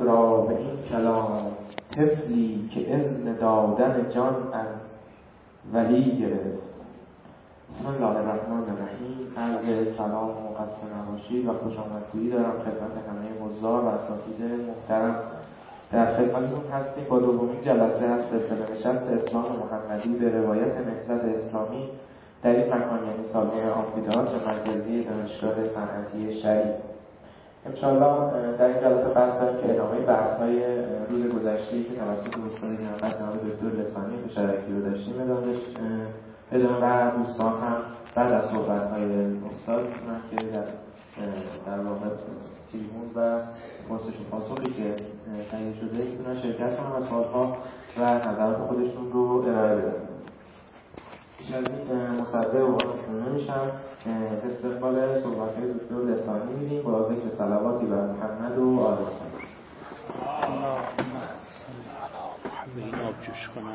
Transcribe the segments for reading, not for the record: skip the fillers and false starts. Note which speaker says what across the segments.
Speaker 1: خود را به این کلام، طفلی که اذن دادن جان از ولی گرفت. بسم الله الرحمن الرحیم. عرض سلام و قصد نباشی و خوش آمدگویی دارم خدمت همه حضار و اساتید محترم. در خدمتتون هستیم با دومین جلسه از سلسله نشست اسلام محمدی به روایت نهضت اسلامی در این مکان، یعنی سالن آمفی‌تئاتر مرکزی دانشگاه صنعتی شریف. انشاءالله در این جلسه قصد داریم که ادامه بحث‌های روز گذشته که توسط استاد محمد جناب دکتر لسانی مشارکتی رو داشتیم ادامه و دوستان هم بعد از صحبت‌های استاد می‌تونن که در واقع تیمون و پرسش و پاسخی که تهیه شده میتونن شرکت کنن و سوال‌ها و نظرات خودشون رو ارائه بدن. بیش از این مصدق اوقاتتون نمیشم. استقبال صحبت‌های دکتر لسانی می‌دیم با ذکر صلواتی بر محمد و آل محمد.
Speaker 2: اللهم صل علی محمد. این آب جوش کنن.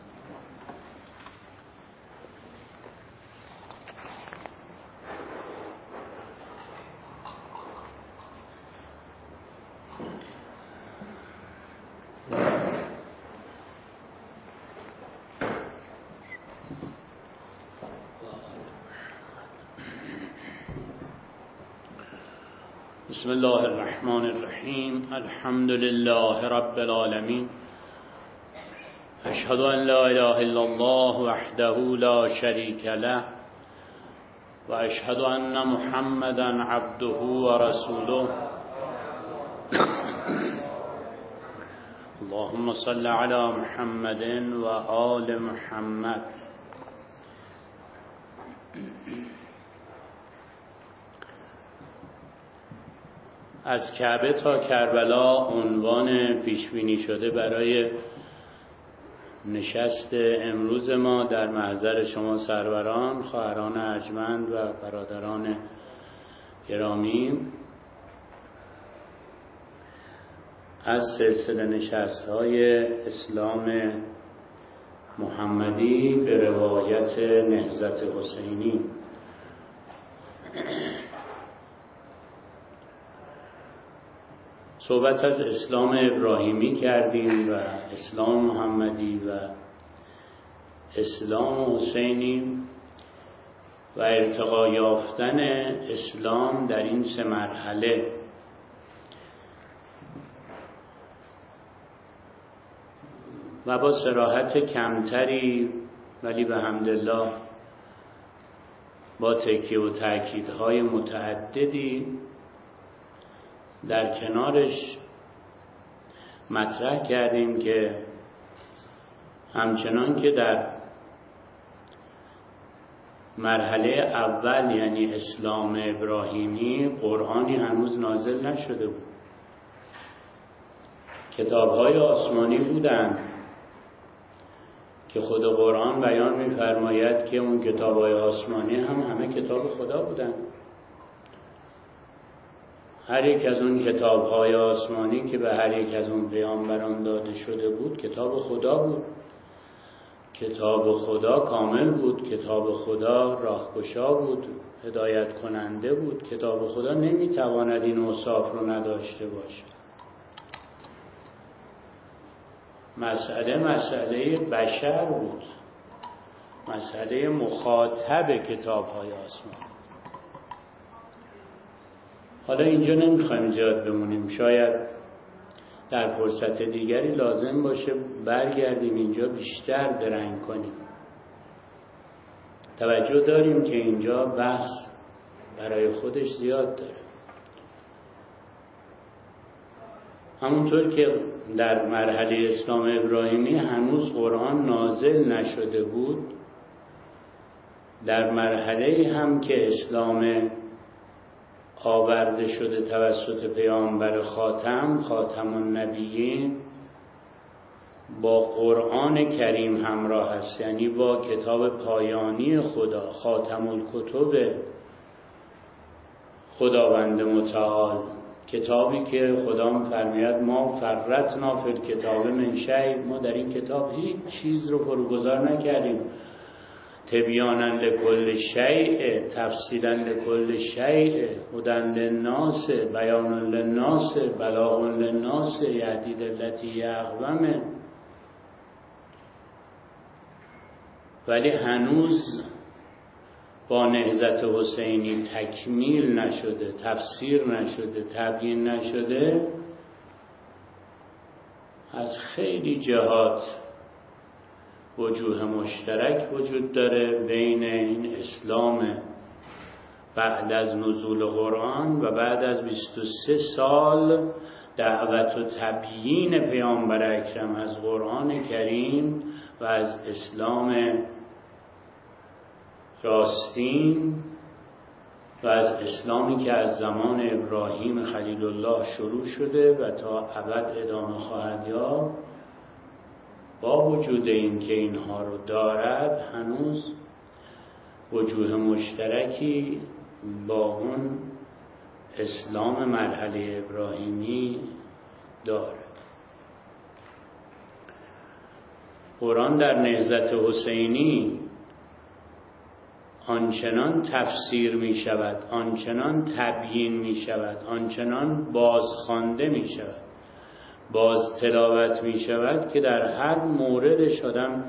Speaker 2: بسم الله الرحمن الرحیم. الحمد لله رب العالمین. اشهد ان لا اله الا الله وحده لا شریک له و اشهد ان محمدا عبده و رسوله. اللهم صل علی محمد و آل محمد. از کعبه تا کربلا عنوان پیشبینی شده برای نشست امروز ما در محضر شما سروران، خواهران ارجمند و برادران گرامی از سلسله نشست‌های اسلام محمدی به روایت نهضت حسینی. صحبت از اسلام ابراهیمی کردیم و اسلام محمدی و اسلام حسینی و ارتقا یافتن اسلام در این سه مرحله. و با صراحت کمتری ولی به حمدالله با تکیه و تأکیدهای متعددی در کنارش مطرح کردیم که همچنان که در مرحله اول یعنی اسلام ابراهیمی قرآنی هنوز نازل نشده بود، کتاب‌های آسمانی بودند که خود قرآن بیان می‌فرماید که اون کتاب‌های آسمانی هم همه کتاب خدا بودند. هر یک از اون کتاب‌های آسمانی که به هر یک از اون پیامبران داده شده بود کتاب خدا بود. کتاب خدا کامل بود، کتاب خدا راهگشا بود، هدایت کننده بود. کتاب خدا نمیتواند این اوصاف رو نداشته باشه. مسئله بشر بود، مسئله مخاطب کتاب‌های آسمانی. حالا اینجا نمیخوایم زیاد بمونیم، شاید در فرصت دیگری لازم باشه برگردیم اینجا بیشتر درنگ کنیم. توجه داریم که اینجا بحث برای خودش زیاد داره. همونطور که در مرحله اسلام ابراهیمی هنوز قرآن نازل نشده بود، در مرحله هم که اسلام آورده شده توسط پیامبر خاتم النبیین با قرآن کریم همراه است، یعنی با کتاب پایانی خدا، خاتم الکتب خداوند متعال، کتابی که خدا می‌فرماید ما فرطنا فی الکتاب من شیء، ما در این کتاب هیچ چیز رو فروگذار نکردیم تبیانا لکل شیء، تفصیلا لکل شیء، هدی للناس، بیان للناس، بلاغ للناس، یهدی للتی اقوم. ولی هنوز با نهضت حسینی تکمیل نشده، تفسیر نشده، تبیین نشده. از خیلی جهات وجوه مشترک وجود داره بین این اسلام بعد از نزول قرآن و بعد از 23 سال دعوت و تبیین پیامبر اکرم از قرآن کریم و از اسلام راستین و از اسلامی که از زمان ابراهیم خلیل الله شروع شده و تا ابد ادامه خواهد یافت. با وجود این که اینها رو دارد، هنوز وجوه مشترکی با اون اسلام مرحله ابراهیمی دارد. قرآن در نهضت حسینی آنچنان تفسیر می شود، آنچنان تبیین می شود، آنچنان بازخوانده می شود، باز تلاوت می شود که در هر موردش آدم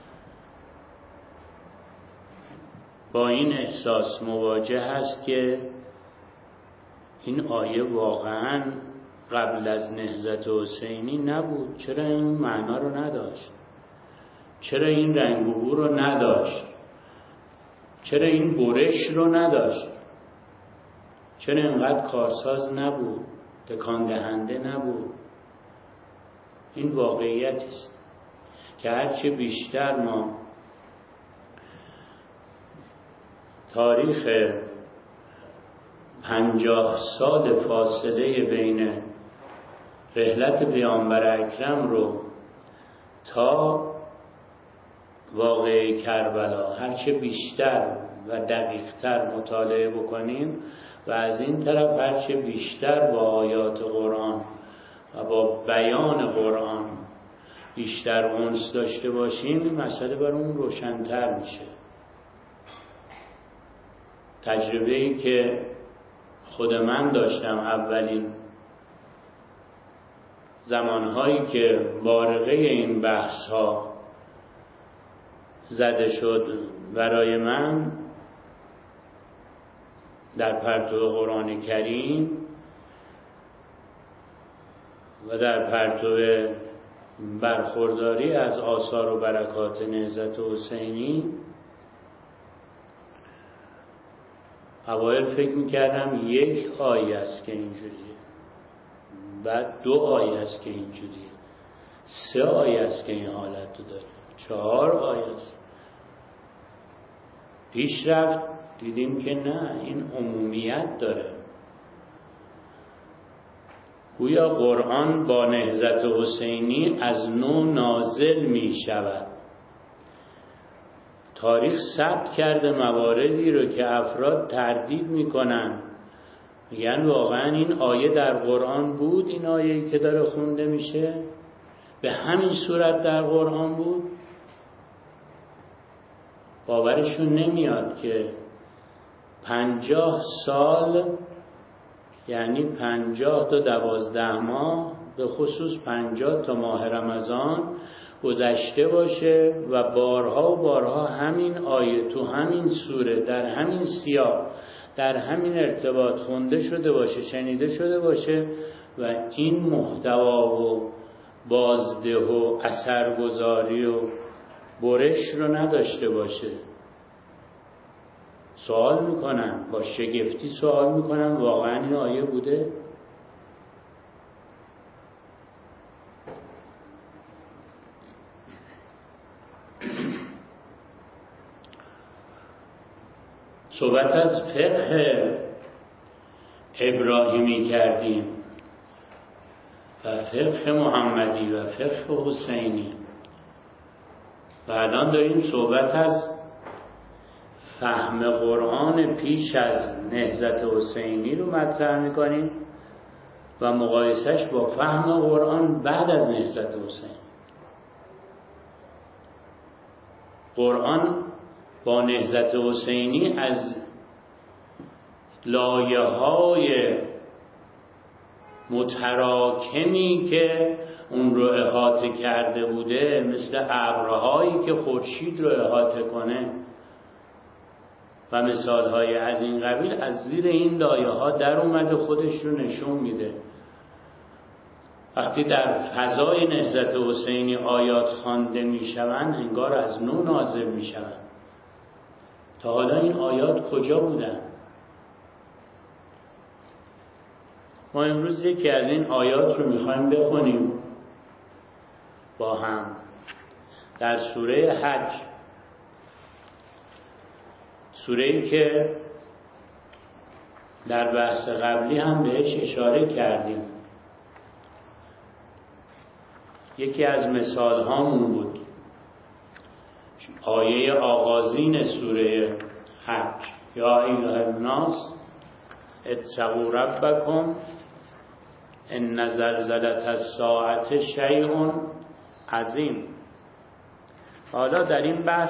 Speaker 2: با این احساس مواجه است که این آیه واقعا قبل از نهضت حسینی نبود. چرا این معنا رو نداشت؟ چرا این رنگ و بو رو نداشت؟ چرا این برش رو نداشت؟ چرا اینقدر کارساز نبود؟ تکان دهنده نبود؟ این واقعیت است که هرچه بیشتر ما تاریخ 50 سال فاصله بین رحلت پیامبر اکرم رو تا واقعه کربلا هرچه بیشتر و دقیقتر مطالعه بکنیم و از این طرف هرچه بیشتر با آیات قرآن و با بیان قرآن بیشتر انس داشته باشیم، این مسئله برامون روشن‌تر میشه. تجربه‌ای که خود من داشتم اولین زمانهایی که بارقه این بحث‌ها زده شد برای من در پرتو قرآن کریم و در پرتو برخورداری از آثار و برکات نهضت حسینی، اوایل فکر میکردم یک آیه است که اینجوریه، بعد 2 آیه است که اینجوریه، 3 آیه است که این حالت رو داره، 4 آیه است. پیش رفت دیدیم که نه، این عمومیت داره. گویا قرآن با نهضت حسینی از نو نازل می شود. تاریخ ثبت کرده مواردی رو که افراد تردید می کنن، میگن واقعا این آیه در قرآن بود، این آیه‌ای که داره خونده میشه به همین صورت در قرآن بود. باورشون نمیاد که 50 سال یعنی 50 تا 12 ماه، به خصوص 50 تا ماه رمضان گذشته باشه و بارها و بارها همین آیه تو همین سوره در همین سیاق در همین ارتباط خونده شده باشه، شنیده شده باشه و این محتوا و بازده و اثرگذاری و برش رو نداشته باشه. سوال میکنن، با شگفتی سوال میکنن واقعا این آیه بوده؟ صحبت از فقه ابراهیمی کردیم و فقه محمدی و فقه حسینی و الان داریم صحبت از فهم قرآن پیش از نهضت حسینی رو مطرح میکنیم و مقایسش با فهم قرآن بعد از نهضت حسینی. قرآن با نهضت حسینی از لایه‌های متراکمی که اون رو احاطه کرده بوده، مثل ابرهایی که خورشید رو احاطه کنه و مثالهای از این قبیل، از زیر این لایه‌ها در اومده خودش رو نشون میده. وقتی در فضای نهضت حسینی آیات خوانده میشوند، انگار از نو نازل میشوند. تا حالا این آیات کجا بودن؟ ما امروز یکی از این آیات رو میخوایم بخونیم با هم در سوره حج، سوره‌ای که در بحث قبلی هم بهش اشاره کردیم. یکی از مثال هامون بود آیه آغازین سوره حج، یا ایها الناس اتقوا ربکم ان زلزلة الساعة شیء عظیم. حالا در این بحث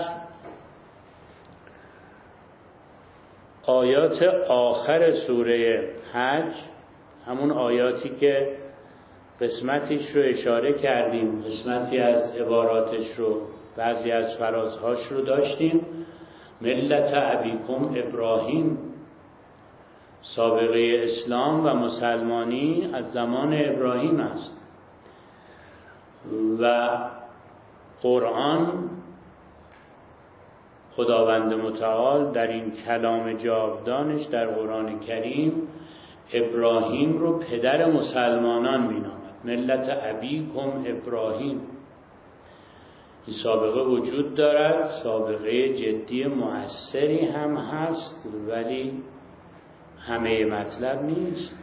Speaker 2: آیات آخر سوره حج، همون آیاتی که قسمتیش رو اشاره کردیم، قسمتی از عباراتش رو، بعضی از فرازهاش رو داشتیم. ملت ابیکم ابراهیم، سابقه اسلام و مسلمانی از زمان ابراهیم است و قرآن، خداوند متعال در این کلام جاودانش در قرآن کریم ابراهیم رو پدر مسلمانان مینامد. ملت ابیکم ابراهیم، این سابقه وجود دارد، سابقه جدی مؤثری هم هست، ولی همه مطلب نیست،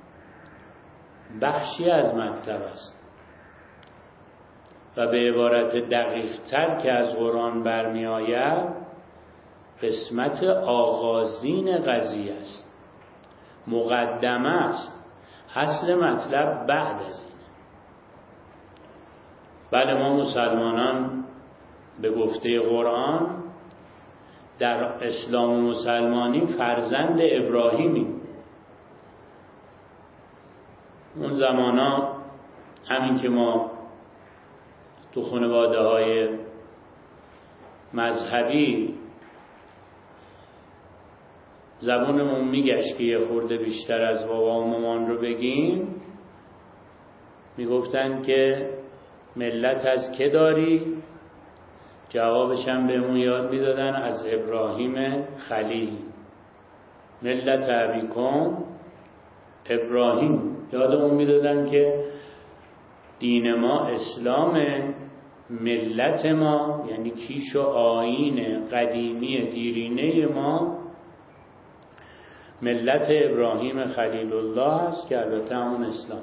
Speaker 2: بخشی از مطلب است و به عبارت دقیق تر که از قرآن برمی آید، قسمت آغازین قضیه است، مقدمه است، اصل مطلب بعد از این. بله، ما مسلمانان به گفته قرآن در اسلام و مسلمانی فرزند ابراهیمیم. اون زمانا همین که ما تو خانواده های مذهبی زبونمون میگشت که یه خورده بیشتر از بابا و مامان رو بگیم، میگفتن که ملت از که داری؟ جوابش هم بهمون یاد میدادن از ابراهیم خلیل. ملت ابیکم ابراهیم، یادمون میدادن که دین ما اسلامه، ملت ما یعنی کیش و آیین قدیمی دیرینه ما ملت ابراهیم خلیل الله است که البته همون اسلام.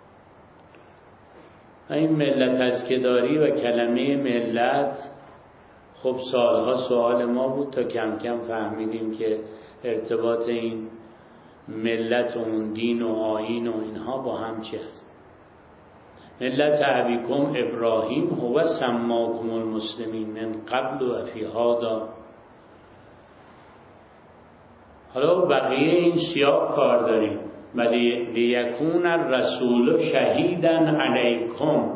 Speaker 2: این ملت از که داری و کلمه ملت، خب سالها سوال ما بود تا کم کم فهمیدیم که ارتباط این ملت و اون دین و آیین و اینها با هم چی هست. ملت ابیکم ابراهیم هو سماکم المسلمین من قبل و فی هذا. حالا بقیه این سیاق کار داریم. ولی لیکون الرسول شهیدا علیکم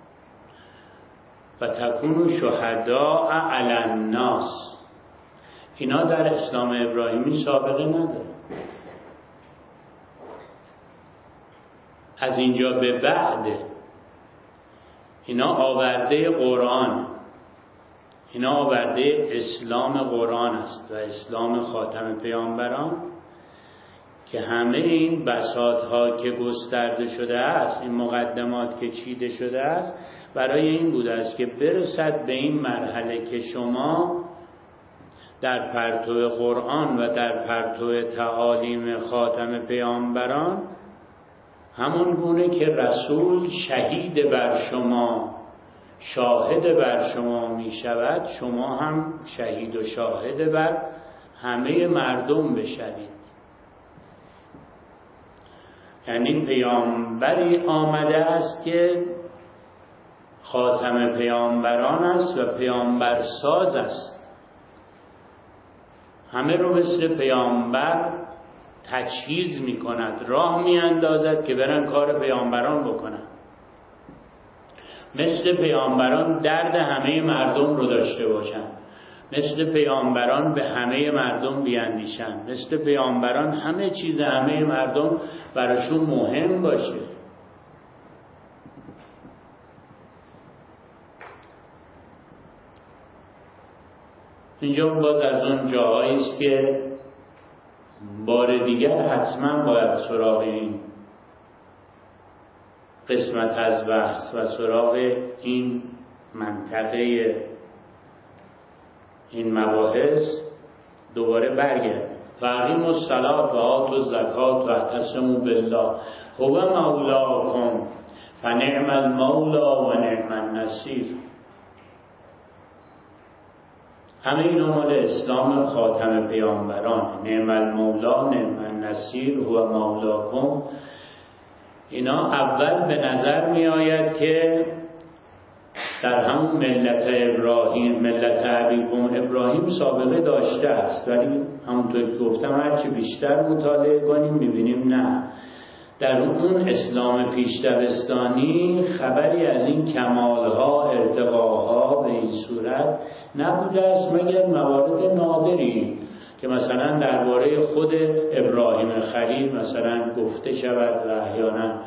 Speaker 2: و تکونوا شهداء علی الناس. اینا در اسلام ابراهیمی سابقه نداره. از اینجا به بعد اینا آورده قرآن، اینا آورده اسلام قرآن است و اسلام خاتم پیامبران که همه این بساط‌ها که گسترده شده است، این مقدمات که چیده شده است، برای این بوده است که برسد به این مرحله که شما در پرتو قرآن و در پرتو تعالیم خاتم پیامبران، همون گونه که رسول شهید بر شما، شاهد بر شما می شود، شما هم شهید و شاهد بر همه مردم بشوید. یعنی پیامبری آمده است که خاتم پیامبران است و پیامبر ساز است همه رو مثل پیامبر تجهیز می کند، راه می اندازد که برن کار پیامبران بکنن. مثل پیامبران درد همه مردم رو داشته باشن، مثل پیامبران به همه مردم بیاندیشن، مثل پیامبران همه چیز همه مردم براشون مهم باشه. اینجا باز از اون جاهایی است که بار دیگر حتما باید سراغ این قسمت از بحث و سراغ این منطقه این مباحث دوباره برگرد. فاقیموا الصلاة و آتوا الزکاة و اعتصموا بالله هو مولاکم فنعم المولا و نعم النصیر. همه اینا مال اسلام خاتم پیامبران. نعم المولا نعم النصیر هو مولاکم. اینا اول به نظر می آید که در همون ملت ابراهیم، ملت ابیکم ابراهیم سابقه داشته است، ولی همونطور که گفتم هرچی بیشتر مطالعه کنیم میبینیم نه، در اون اسلام پیشدبستانی خبری از این کمالها، ارتقاها به این صورت نبوده است مگر موارد نادری که مثلا درباره خود ابراهیم خلیل مثلا گفته شود و احیانا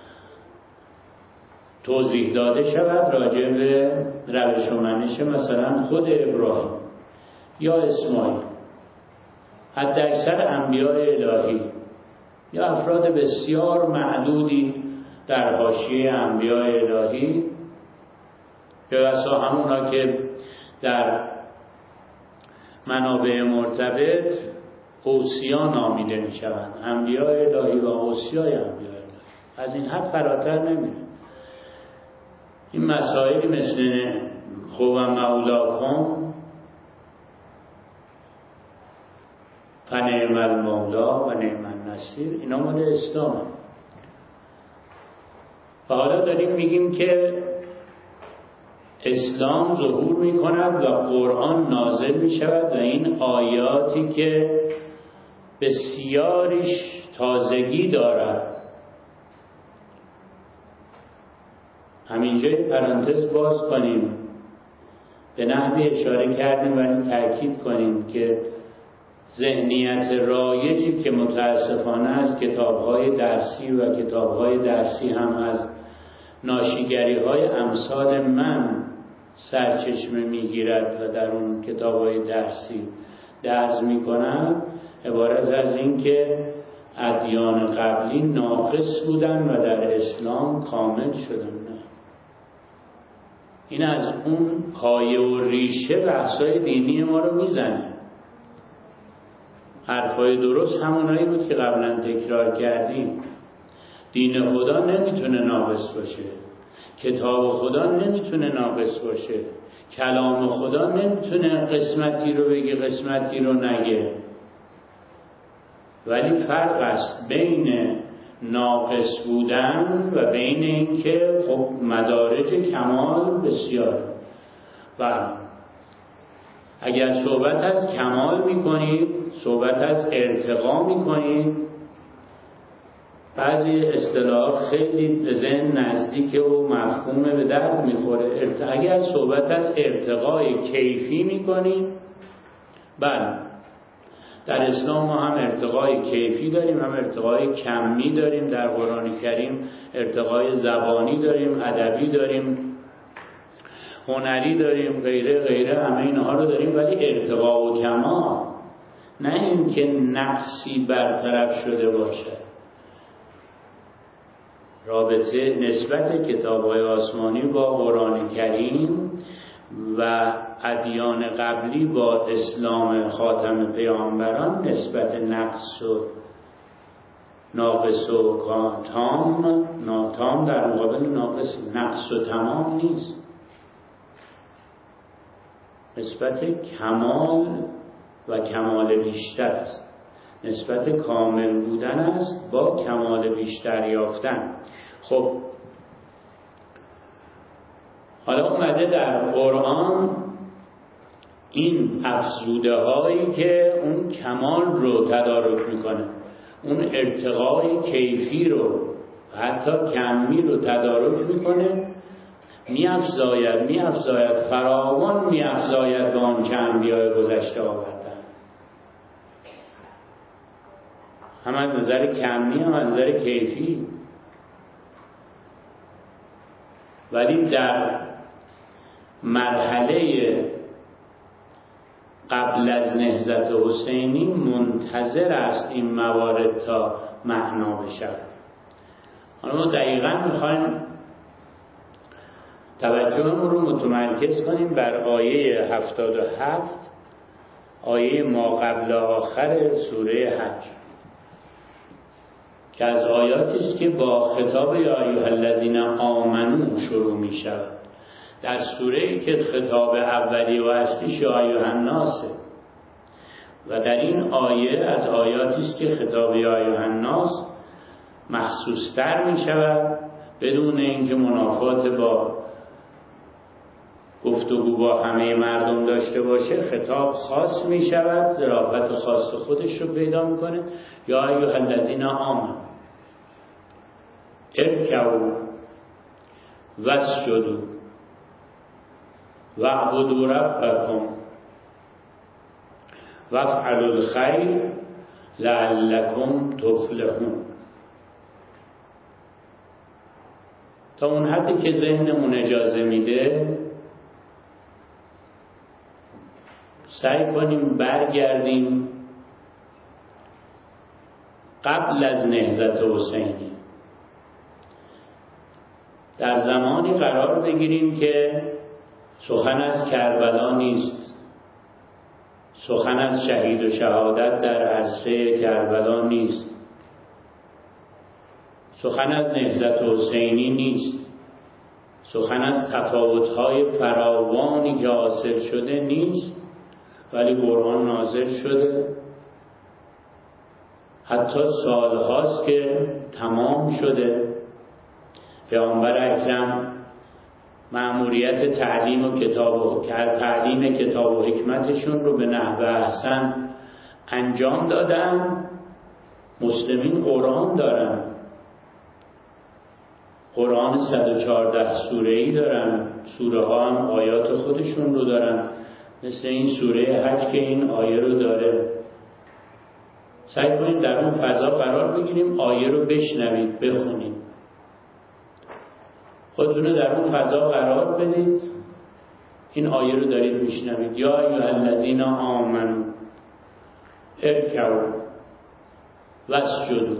Speaker 2: توضیح داده شود راجع به روش و منش مثلا خود ابراهیم یا اسماعیل. حد اکثر انبیاء الهی یا افراد بسیار معدودی در حاشیه انبیاء الهی یا اصلا همونا که در منابع مرتبط اوصیا نامیده می شوند، انبیاء الهی و اوصیای انبیاء الهی، از این حد فراتر نمیره. این مسائلی مثل هو مولاکم فنعم المولا و نعم النصیر، اینا مال اسلام. و حالا داریم میگیم که اسلام ظهور می کند و قرآن نازل می شود و این آیاتی که بسیاریش تازگی دارد. همینجا پرانتز باز کنیم، به نحوی اشاره کردیم ولی تأکید کنیم که ذهنیت رایجی که متاسفانه از کتاب‌های درسی و کتاب‌های درسی هم از ناشیگری‌های امثال من سرچشمه می‌گیرد و در اون کتاب‌های درسی درز می‌کنند، عبارت از این که ادیان قبلی ناقص بودن و در اسلام کامل شدن. این از اون پایه و ریشه بحث‌های دینی ما رو میزنه. حرفای درست همونایی بود که قبلا تکرار کردیم. دین خدا نمیتونه ناقص باشه، کتاب خدا نمیتونه ناقص باشه، کلام خدا نمیتونه قسمتی رو بگه قسمتی رو نگه. ولی فرق است بین ناقص بودن و بین این که خب مدارج کمال بسیار. و اگر صحبت از کمال میکنید، صحبت از ارتقا میکنید، بعضی اصطلاحات خیلی به ذهن نزدیک و مفهوم به درد میخوره. اگر صحبت از ارتقای کیفی میکنید، بله در اسلام ما هم ارتقای کیفی داریم، هم ارتقای کمی داریم. در قرآن کریم ارتقای زبانی داریم، ادبی داریم، هنری داریم، غیره غیره، همه اینها رو داریم. ولی ارتقا و کمال، نه این که نقصی برطرف شده باشه. رابطه نسبت کتاب‌های آسمانی با قرآن کریم و ادیان قبلی با اسلام خاتم پیامبران نسبت نقص و ناقص و تام در مقابل نقص و تمام نیست. نسبت کمال و کمال بیشتر است، نسبت کامل بودن است با کمال بیشتر یافتن. خب حالا اومده در قرآن این افزوده هایی که اون کمال رو تدارک میکنه، اون ارتقای کیفی رو حتی کمی رو تدارک میکنه، میافزاید فراوان میافزاید به آن که انبیاء گذشته آوردن، هم از نظر کمی هم از نظر کیفی. ولی در مرحله قبل از نهضت حسینی منتظر است این موارد تا معنا بشه. حالا ما دقیقا میخوایم توجهمون رو متمرکز کنیم بر آیه 77، آیه ما قبل آخر سوره حج، که از آیاتی است که با خطاب یا ایها الذین آمنو شروع می شود. در سوره‌ای که خطاب اولی و اصلیش یا ایها الناس، و در این آیه از آیاتی است که خطاب یا ایها الناس مخصوص‌تر می شود، بدون اینکه منافات با گفتگو با همه مردم داشته باشه. خطاب خاص می شود، ظرافت خاص خودش رو پیدا میکنه. یا ایها الذین آمنوا ارکعوا واسجدوا واعبدوا ربکم وافعلوا الخیر لعلکم تفلحون. تا اون حدی که ذهنمون اجازه میده سعی کنیم برگردیم قبل از نهضت حسینی، در زمانی قرار بگیریم که سخن از کربلا نیست، سخن از شهید و شهادت در عرصه کربلا نیست، سخن از نهضت حسینی نیست، سخن از تفاوت‌های فراوانی که حاصل شده نیست، ولی قرآن نازل شده، حتی سالهاست که تمام شده. پیامبر اکرم مأموریت تعلیم کتاب و حکمتشون رو به نحو احسن انجام دادن. مسلمین قرآن دارن، قرآن 114 سوره‌ای دارن، سوره ها هم آیات خودشون رو دارن، مثل این سوره حج که این آیه رو داره. سعی کنید در اون فضا قرار بگیریم، آیه رو بشنوید، بخونید، خودتون رو در اون فضا قرار بدید. این آیه رو دارید میشنوید، یا ایها الذین آمنوا ارکعوا واسجدوا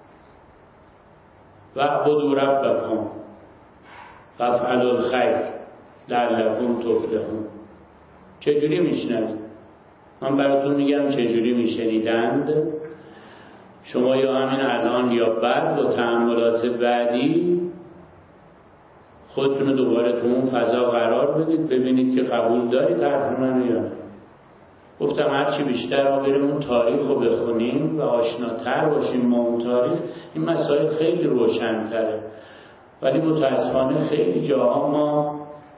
Speaker 2: واعبدوا ربکم وافعلوا الخیر لعلکم تفلحون. چجوری میشنوید؟ من براتون میگم چجوری میشنیدند. شما یا همین الان یا بعد با تأملات بعدی خودتون رو دوباره تو اون فضا قرار بدید، ببینید که قبول دارید حرف منو یا نه. گفتم هرچی بیشتر ما بریم اون تاریخ رو بخونیم و آشناتر باشیم با اون تاریخ، این مسائل خیلی روشن‌تره. ولی متاسفانه خیلی جاها ما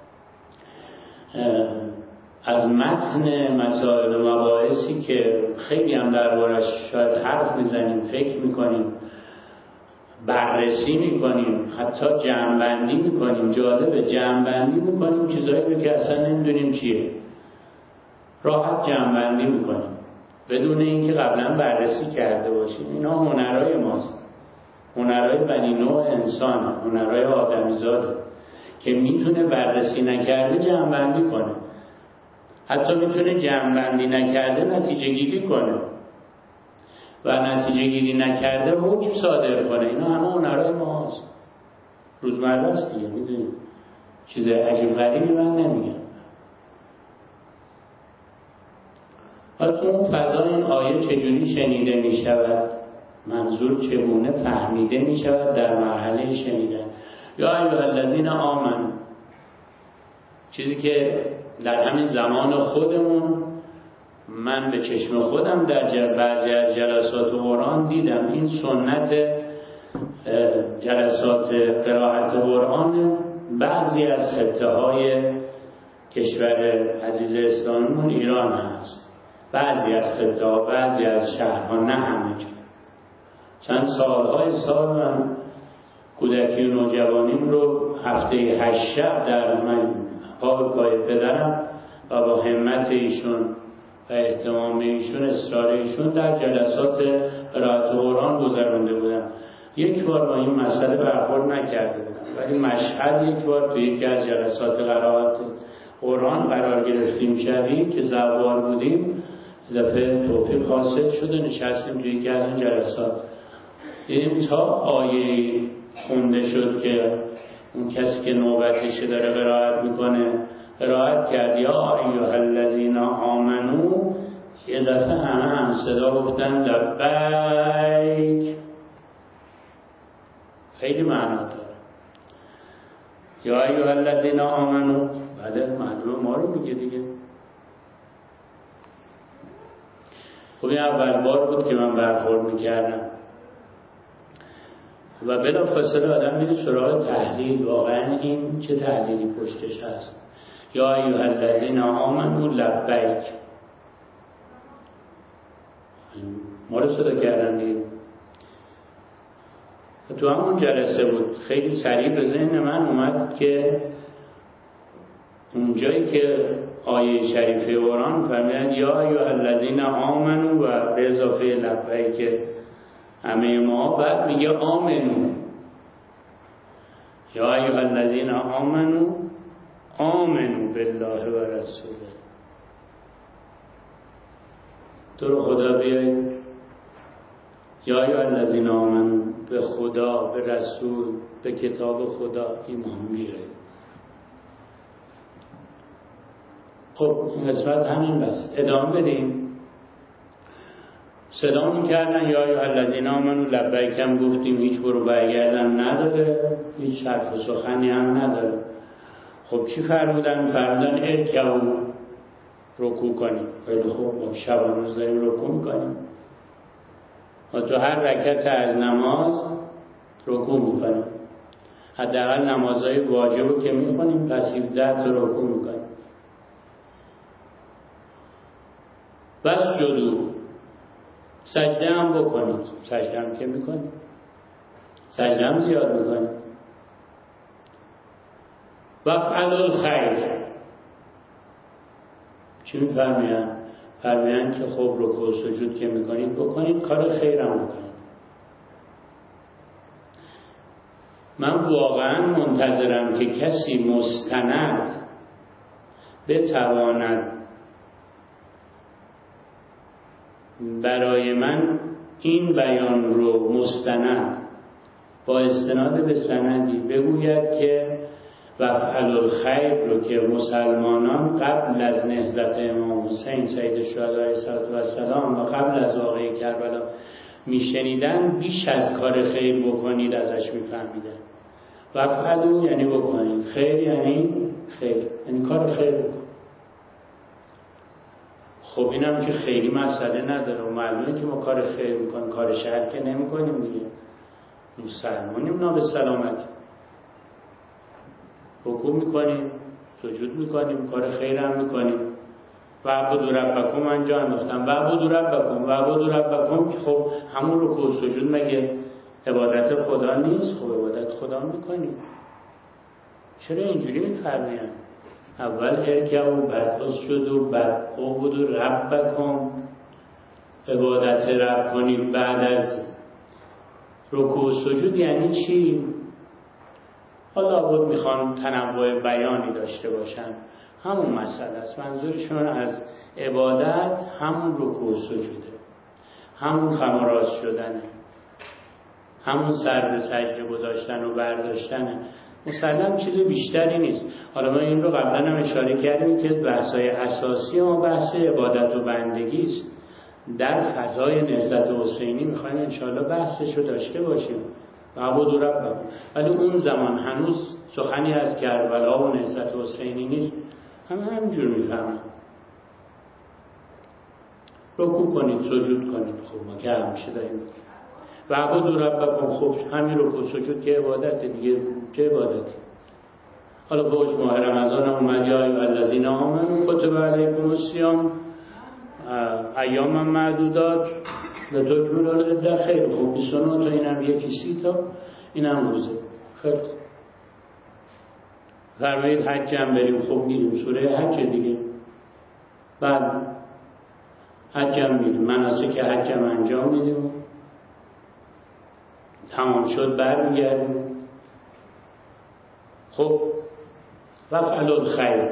Speaker 2: از متن مسائل و مباحثی که خیلی هم دربارش شاید حرف میزنیم، فکر میکنیم، بررسی میکنیم، حتی جمع‌بندی میکنیم. جالبه جمع‌بندی میکنیم چیزایی رو که اصلا نمیدونیم چیه، راحت جمع‌بندی میکنیم بدون اینکه قبلا بررسی کرده باشیم. اینا هنرهای ماست، هنرهای بنی نوع انسان، هنرهای آدمیزاده که میتونه بررسی نکرده جمع‌بندی کنه، حتی میتونه جمع‌بندی نکرده نتیجه گیری کنه و نتیجه گیری نکرده حکم صادر کنه. اینا همه هنرهای ماست، روزمره است دیگه، میدونید چیز عجیب غریبی من نمیگم. حالا تو اون فضا این آیه چجوری شنیده میشود، منظور چگونه فهمیده میشود در مرحله شنیدن. یا ایها الذین آمنوا، چیزی که در همین زمان خودمون من به چشم خودم در بعضی از جلسات قرآن دیدم. این سنت جلسات قرائت قرآن، بعضی از خطه های کشور عزیز اسلاممون ایران هست. بعضی از خطه‌ها، بعضی از شهرها، نه همه جا. چند سال من کودکی و نوجوانیم رو هفته 8 شب در پای پدرم و با همت ایشون و اهتمام ایشون، اصرار ایشون در جلسات قرائت قرآن گذرانده بودم. یک بار با این مسئله برخورد نکرده بودم، ولی مشهد یک بار توی یکی از جلسات قرائت قرآن قرار گرفتیم شبی که زوار بودیم، دفعه توفیق حاصل شده نشستیم توی یکی از این جلسات، دیدیم تا آیه خونده شد که اون کسی که نوبتشه داره قرائت میکنه قرائت کرد یا ایها الذین آمنو، یه دفعه همه صدا گفتن لبیک. خیلی معنا داره یا ایها الذین آمنو، بله معلومه ما رو میگه دیگه. خب این اول بار بود که من برخورد میکردم و بلافاصله آدم میره سراغ تحلیل، واقعا این چه تحلیلی پشتش هست. یا ایها الذین آمنو لبیک، ما رو صدا کردن دیگه. تو همون جلسه بود خیلی سریع به ذهن من اومد که اونجایی که آیه شریفه قرآن فرمیدن یا ایها الذین آمنو و به اضافه لبیک همه ما، بعد میگه آمنو، یا ایها الذین آمنو آمنو بالله و رسوله. تو رو خدا بیایید، یا ایها الذین آمنو، به خدا، به رسول، به کتاب خدا ایمان بیارید. خب این قسمت همین بس. ادامه بدیم. صدا می‌کردن یا ایها الذین آمنو لبیک، هم گفتیم هیچ برو برگردن نداره، هیچ حرف و سخنی هم نداره. خب چی فرمودن؟ فرمودن ارکعوا، رکوع کنیم. خیلی خوب، ما شب و روز داریم رکوع می‌کنیم و تو هر رکعت از نماز رکوع می‌کنیم. حداقل نمازهای واجب که می‌خونیم پس 17 تا رکوع می‌کنیم. بس جدو، سجده هم بکنیم. سجده هم که میکنیم، سجده هم زیاد میکنیم. وفعلوا الخیر، چی میفرمین؟ فرمین که خب رکوع و سجود که میکنید بکنید، کار خیر هم بکنید. من واقعا منتظرم که کسی مستند بتواند برای من این بیان رو مستند با استناد به سندی بگوید که وفعلوا الخیر رو که مسلمانان قبل از نهضت امام حسین سید الشهداء علیه السلام و قبل از واقعه کربلا میشنیدن، بیش از کار خیر بکنید ازش میفهمیدن. وفعلوا یعنی بکنید، خیر یعنی خیر، یعنی کار خیر بکنید. خب اینم که خیلی مسئله نداره و معلومه که ما کار خیر میکنیم، کار شر که نمیکنیم دیگه. مسلمانیم نا به سلامتی، رکوع میکنیم، سجود میکنیم، کار خیر هم میکنیم. وعبدوا ربکم انجا انداختم، وعبدوا ربکم که خب همون رکوع سجود مگه عبادت خدا نیست؟ خب عبادت خدا میکنیم. چرا اینجوری میفرمایند؟ اول ارکعوا، بعد اسجدوا، بعد اعبدوا ربکم، عبادت رب کنید بعد از رکوع سجود. یعنی چی؟ حالا بود میخوان تنوع بیانی داشته باشن، همون مسئله است. منظورشون از عبادت همون رکوع سجوده، همون خم و راست شدنه، همون سر به سجده گذاشتن و برداشتنه. مسلم چیز بیشتری نیست. حالا ما این رو قبلا هم اشاره کردیم که بحث‌های اساسی ما بحث عبادت و بندگی است. در فضای نهضت حسینی میخوایم انشاءالله بحثش رو داشته باشیم. وعبدوا ربکم. ولی اون زمان هنوز سخنی از کربلا و نهضت حسینی نیست، همینجور میفهمن. رکوع کنید، سجود کنید. خب ما که همیشه داریم وعبدوا ربکم. خب همین رکوع سجود که عبادت دیگه، چه عبادتی؟ حالا فوج ماه رمضان اومد، یا ایها الذین آمنوا کتب علیکم الصیام ایام معدودات لتکملوا العدة. خیلی خوب، 29 تا اینم یکی 30 تا اینم روزه. خیلی خوب، فرمایید حج هم بریم. خب میریم، سوره حج دیگه. بعد حج هم میریم، مناسک حج هم انجام میدیم، تمام شد برمیگردیم. خب وفعل الخیر،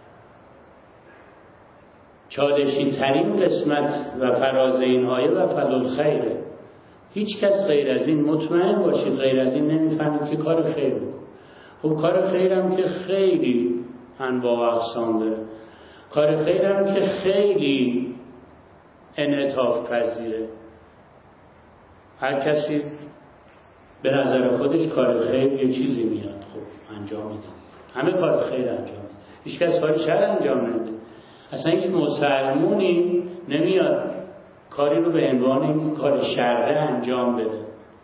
Speaker 2: چالشی ترین قسمت و فراز این آیه وفعل الخیره. هیچ کس غیر از این، مطمئن باشید غیر از این نمیفهمید که کار خیر بکن. خب کار خیرم که خیلی انواع و اقسام داره، کار خیرم که خیلی انعطاف پذیره. هر کسی به نظر خودش کار خیر یه چیزی میاد، خب انجام میده، همه کار خیر انجام میده، هیچ کس کار شر انجام نمیده. اصلا یک مسلمونی نمیاد کاری رو به عنوان این کار شره انجام بده.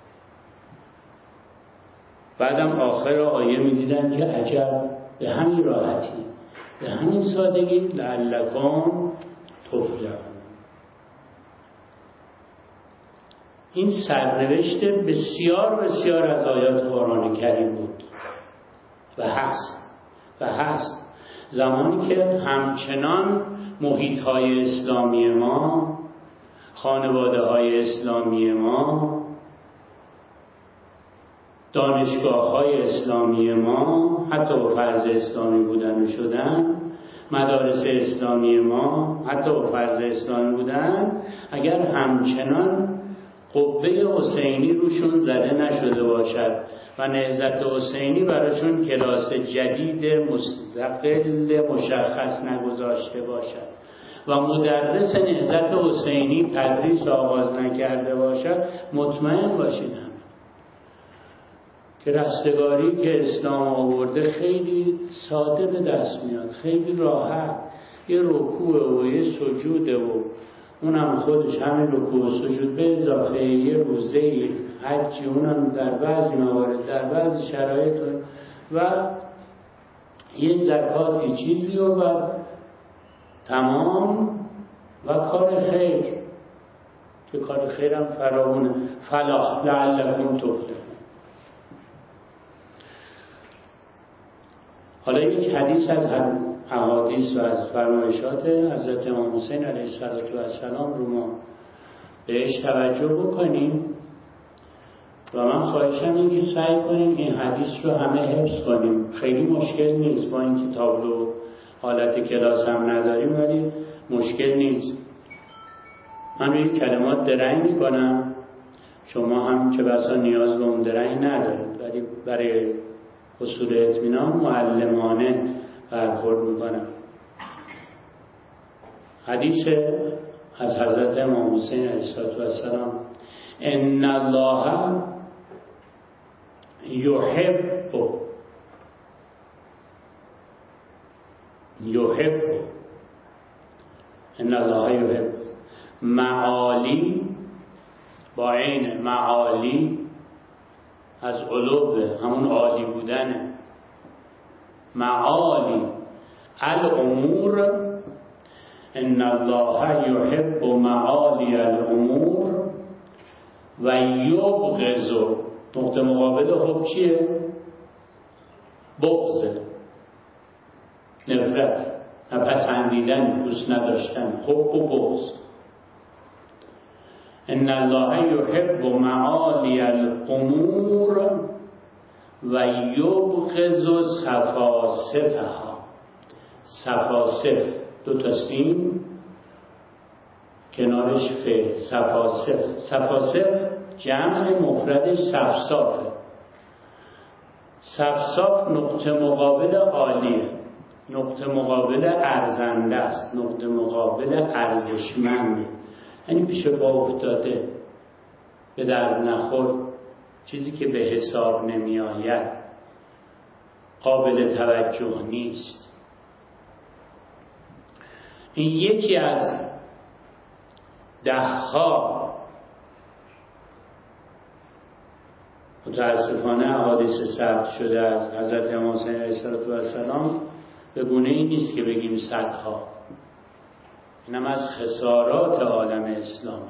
Speaker 2: بعدم آخر آیه میدیدن که عجب، به همین راحتی، به همین سادگی، لعلکم تفلحون. این سرنوشت بسیار بسیار از آیات قرآن کریم بود و هست. زمانی که همچنان محیط‌های اسلامی ما، خانواده‌های اسلامی ما، دانشگاه‌های اسلامی ما حتی با فرض اسلامی بودن شدن، مدارس اسلامی ما حتی با فرض اسلامی بودن، اگر همچنان قبه حسینی روشون زده نشده باشد و نهضت حسینی براشون کلاس جدید مستقل مشخص نگذاشته باشد و مدرس نهضت حسینی تدریس آغاز نکرده باشد، مطمئن باشید که رستگاری که اسلام آورده خیلی ساده به دست میاد، خیلی راحت. یه رکوع و یه سجوده و اونم خودش همین رکوع و سجود به اضافه یه روزه حج، اونم در بعضی موارد در بعضی شرایط و یه زکاتی چیزی و تمام و کار خیر، که کار خیرم فراونه. فلاح لعلکم تفلحون. حالا یک حدیث از احادیث و از فرمایشات حضرت امام حسین علیه السلام رو ما بهش توجه بکنیم و من خواهشم این که سعی کنیم این حدیث رو همه حفظ کنیم. خیلی مشکل نیست، با این که تابلو حالت کلاس هم نداریم ولی مشکل نیست. من روی کلمات درنگ میکنم، شما هم چه بسا نیاز به اون درنگ ندارید، ولی برای حصول اطمینان معلمانه برخورد میکنم. حدیث از حضرت امام حسین علیه السلام: ان الله یحب ان الله یحب معالی، با عین معالی از علو، همون عالی بودن، معالی الامور. ان الله یحب معالی الامور و یبغض، نقطه مقابل حب چیه؟ بغض، نفرت، نپسندیدن، دوست نداشتن، حب و بغض. ان الله یحب معالی الامور و یبغض سفاسفها. سفاسف، دو تا سین کنارش ف، سفاسف. سفاسف جمع مفردش سفسافه. سفساف نقطه مقابل عالیه، نقطه مقابل ارزنده است، نقطه مقابل ارزشمنده، یعنی پیش پا افتاده، به درد نخور، چیزی که به حساب نمی آید، قابل توجه نیست. این یکی از دهها متاسفانه احادیث ثبت شده از حضرت امام حسین علیه السلام به گونه ای نیست که بگیم صدها. اینم از خسارات عالم اسلامه.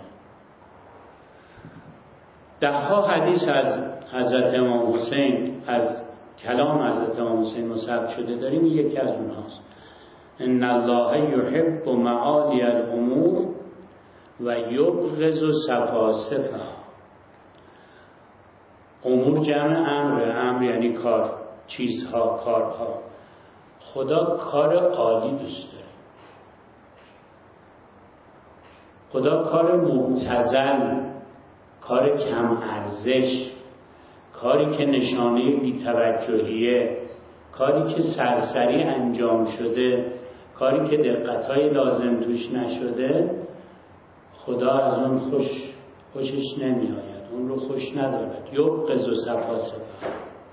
Speaker 2: دهها حدیث از حضرت امام حسین، از کلام حضرت امام حسین ثبت شده داریم. یکی از اونهاست ان الله یحب معالی الامور و یبغض سفاسفها. امور جمع امر یعنی کار، چیزها، کارها. خدا کار عالی دوست داره. خدا کار مبتذل، کار کم ارزش، کاری که نشانه بی‌توجهیه، کاری که سرسری انجام شده، کاری که دقت‌های لازم توش نشده، خدا از اون خوشش نمیآید، اون رو خوش ندارد. یبغض سفاسفه.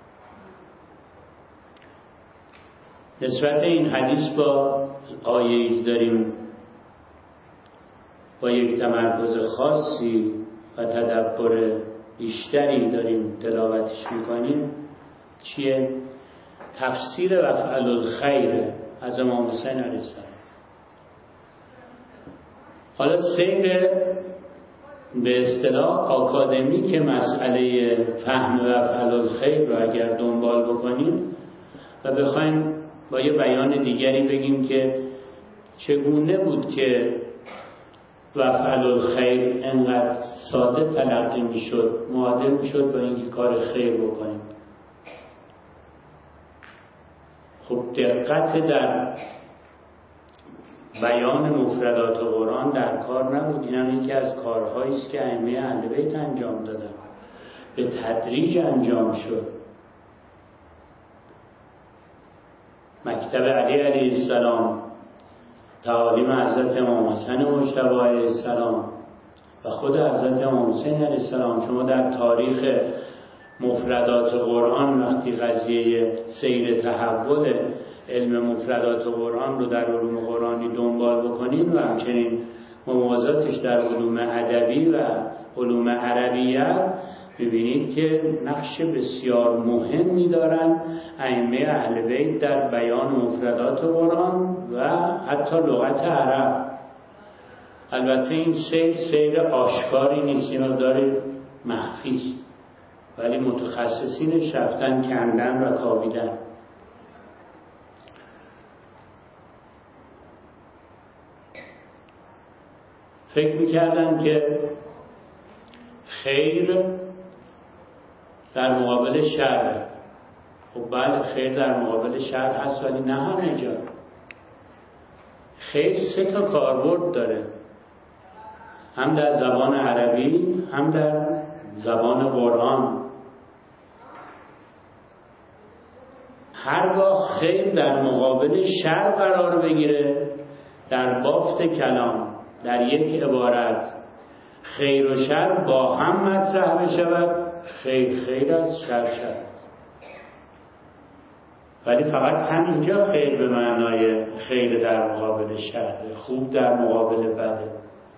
Speaker 2: نسبت این حدیث با آیه‌ای داریم با یک تمرکز خاصی و تدبر بیشتری داریم تلاوتش میکنیم. چیه؟ تفسیر وفعل الخیر از امام حسین علیه السلام. حالا سیر به اصطلاح آکادمی که مسئله فهم وفعل الخیر رو اگر دنبال بکنیم و بخوایم با یه بیان دیگری بگیم که چگونه بود که وفعل الخیر انقدر ساده تلقی میشد، معادل میشد با اینکه کار خیر بکنیم. خب دقت در بیان مفردات قرآن در کار نبود. این هم یکی از کارهایی است که ائمه اهل بیت انجام دادن، به تدریج انجام شد. مکتب علی علیه السلام، تعالیم حضرت امام حسن مجتبی علیه السلام و خود حضرت امام حسین علیه السلام. شما در تاریخ مفردات قرآن وقتی قضیه سیر تحول علم مفردات قرآن رو در علوم قرآنی دنبال بکنید و همچنین موازاتش در علوم ادبی و علوم عربیه، ببینید که نقش بسیار مهمی دارن ائمه اهل بیت در بیان مفردات قرآن و حتی لغت عرب. البته این سیر آشکاری نیست، یه مقدار مخفی است، ولی متخصصینش رفتن کندن و کاویدن. فکر میکردن که خیر در مقابل شر. خب بله، خیر در مقابل شر هست، ولی نه همه جا. خیر 3 تا کاربرد داره، هم در زبان عربی هم در زبان قرآن. هرگاه خیر در مقابل شر قرار بگیره در بافت کلام، در یک عبارت خیر و شر با هم مطرح بشود، خیر است، شر است. ولی فقط همینجا خیر به معنای خیر در مقابل شر، خوب در مقابل بده.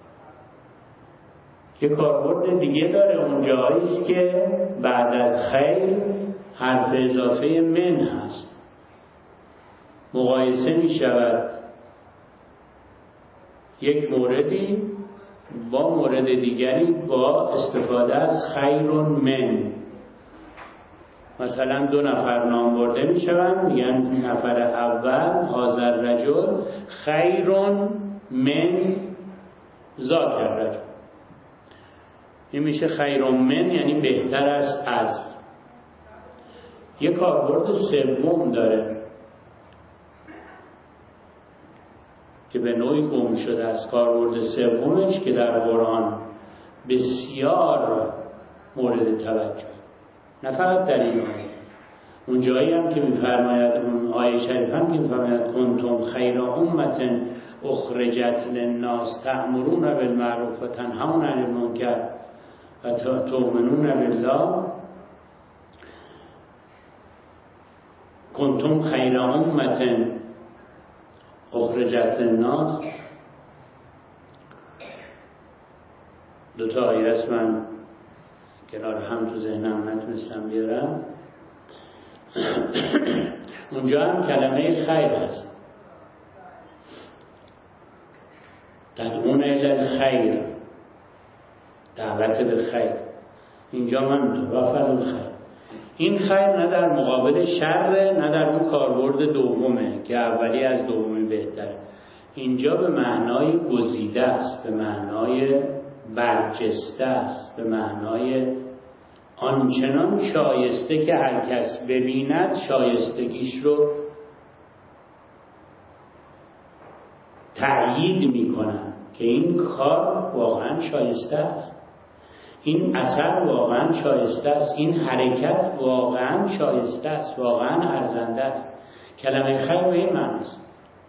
Speaker 2: یه کاربرد دیگه داره، اون جایی است که بعد از خیر حرف اضافه من هست. مقایسه می شود یک موردی با مورد دیگری با استفاده از خیرون من. مثلا 2 نفر نام برده می شوند، میگن نفر اول هذا الرجل خیرون من ذاک الرجل. این میشه خیرون من یعنی بهتر است از. یک کاربرد سوم داره که به نوعی گم شده است. کاربرد سومش که در قرآن بسیار مورد توجه، نه فقط در این آیه، اون جایی هم که می‌فرماید، اون آیه شریف هم که می‌فرماید کنتم خیر امة اخرجت للناس تأمرون بالمعروف و تنهون عن المنکر و تؤمنون بالله. کنتم خیر امة اخرجت للناس. 2 تا آیه است من کنار هم تو ذهنم نتونستم بیارم. اونجا هم کلمه خیر هست، تدعون الی الخیر، دعوت به خیر. اینجا من وفعل الخیر. این خیر نه در مقابل شر، نه در اون کاربرد دومه که اولی از دومی بهتره. اینجا به معنای گزیده است، به معنای برجسته است، به معنای آنچنان شایسته که هر کس ببیند شایستگیش رو تأیید میکنن که این کار واقعا شایسته است، این اثر واقعا شایسته است، این حرکت واقعا شایسته است، واقعا ارزنده است. کلمه خیر به این معنی است.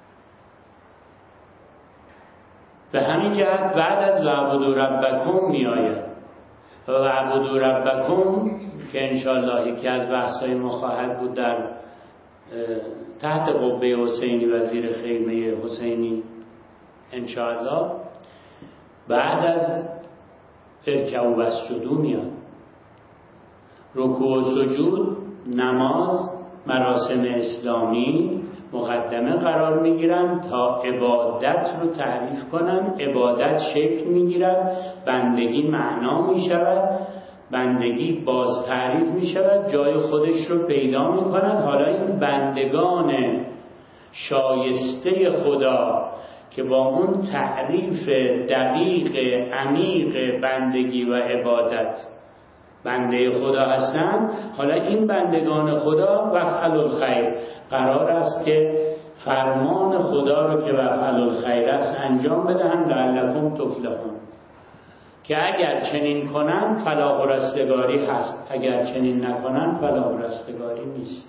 Speaker 2: به همین جهت بعد از وعبدوا ربکم می آید و وعبدوا ربکم که انشاءالله یکی از بحث‌های ما خواهد بود در تحت قبه حسینی و زیر خیمه حسینی انشاءالله. بعد از ارکعوا واسجدوا میاد. رکوع و سجود، نماز، مراسم اسلامی مقدمه قرار میگیرن تا عبادت رو تعریف کنن. عبادت شکل میگیرد، بندگی معنا میشود، بندگی باز تعریف میشود، جای خودش رو پیدا میکند. حالا این بندگان شایسته خدا که با اون تعریف دقیق عمیق بندگی و عبادت بنده خدا هستند، حالا این بندگان خدا وفعل الخیر قرار است که فرمان خدا رو که وفعل الخیر است انجام بدهند. لعلکم تفلحون، که اگر چنین کنند فلاح و رستگاری هست، اگر چنین نکنند فلاح و رستگاری نیست.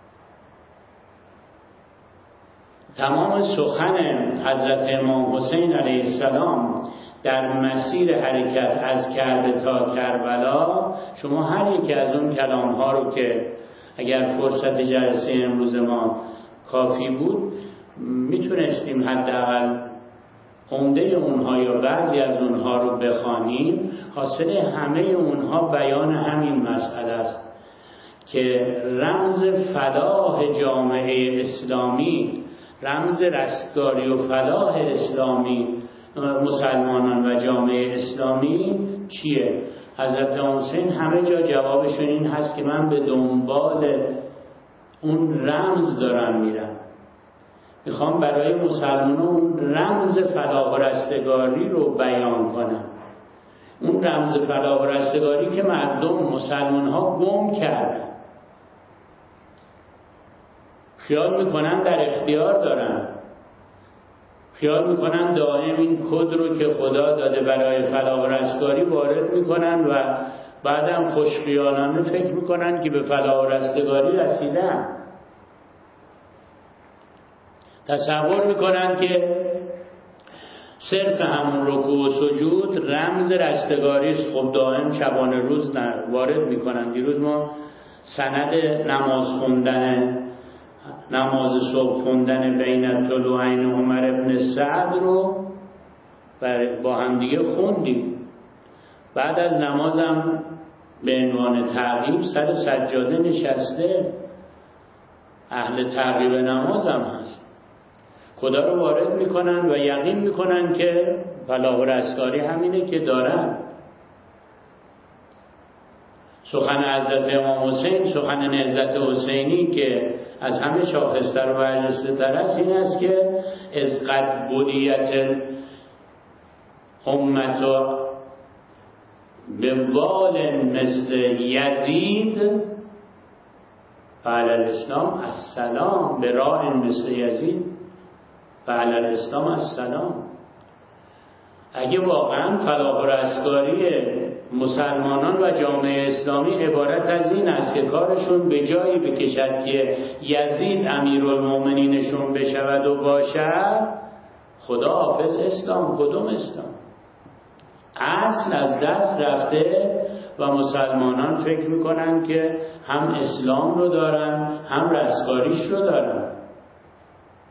Speaker 2: تمام سخن حضرت امام حسین علیه السلام در مسیر حرکت از کربلا تا کربلا، شما هر یکی از اون کلام ها رو که اگر فرصت جلسه امروز ما کافی بود میتونستیم حداقل عمده اونها یا بعضی از اونها رو بخوانیم، حاصل همه اونها بیان همین مسئله است که رمز فلاح جامعه اسلامی، رمز رستگاری و فلاح اسلامی مسلمانان و جامعه اسلامی چیه؟ حضرت حسین همه جا جوابشون این هست که من به دنبال اون رمز دارم میرم، میخوام برای مسلمانان اون رمز فلاح و رستگاری رو بیان کنم. اون رمز فلاح و رستگاری که مردم مسلمان ها گم کردن، خیال میکنن در اختیار دارن، خیال میکنن دائم این کد رو که خدا داده برای فلاح و رستگاری وارد میکنن و بعدم خوشخیالانه فکر میکنن که به فلاح و رستگاری رسیدن. تصور میکنن که صرف همون رکوع و سجود رمز رستگاری است. خب دائم شبانه روز وارد میکنن. دیروز ما سند نماز خوندن، نماز صبح خوندن بین طلوعین عمر ابن سعد رو با هم دیگه خوندیم. بعد از نمازم به عنوان تعقیب سر سجاده نشسته، اهل تعقیب نمازم هست، خدا رو وارد میکنن و یقین میکنن که فلاح و رستگاری همینه که دارن. سخن حضرت امام حسین، سخن نهضت حسینی که از همه شاخص‌تر و برجسته‌تر است این است که از قد بلیت امت به وال مثل یزید فعلی الاسلام السلام، به راه مثل یزید فعلی الاسلام السلام. اگه واقعا فلاح و رستگاری مسلمانان و جامعه اسلامی عبارت از این است که کارشون به جایی بکشد که یزید امیرالمومنینشون بشود و باشد، خدا حافظ اسلام. کدوم اسلام؟ اصل از دست رفته و مسلمانان فکر میکنن که هم اسلام رو دارن هم رستگاریش رو دارن.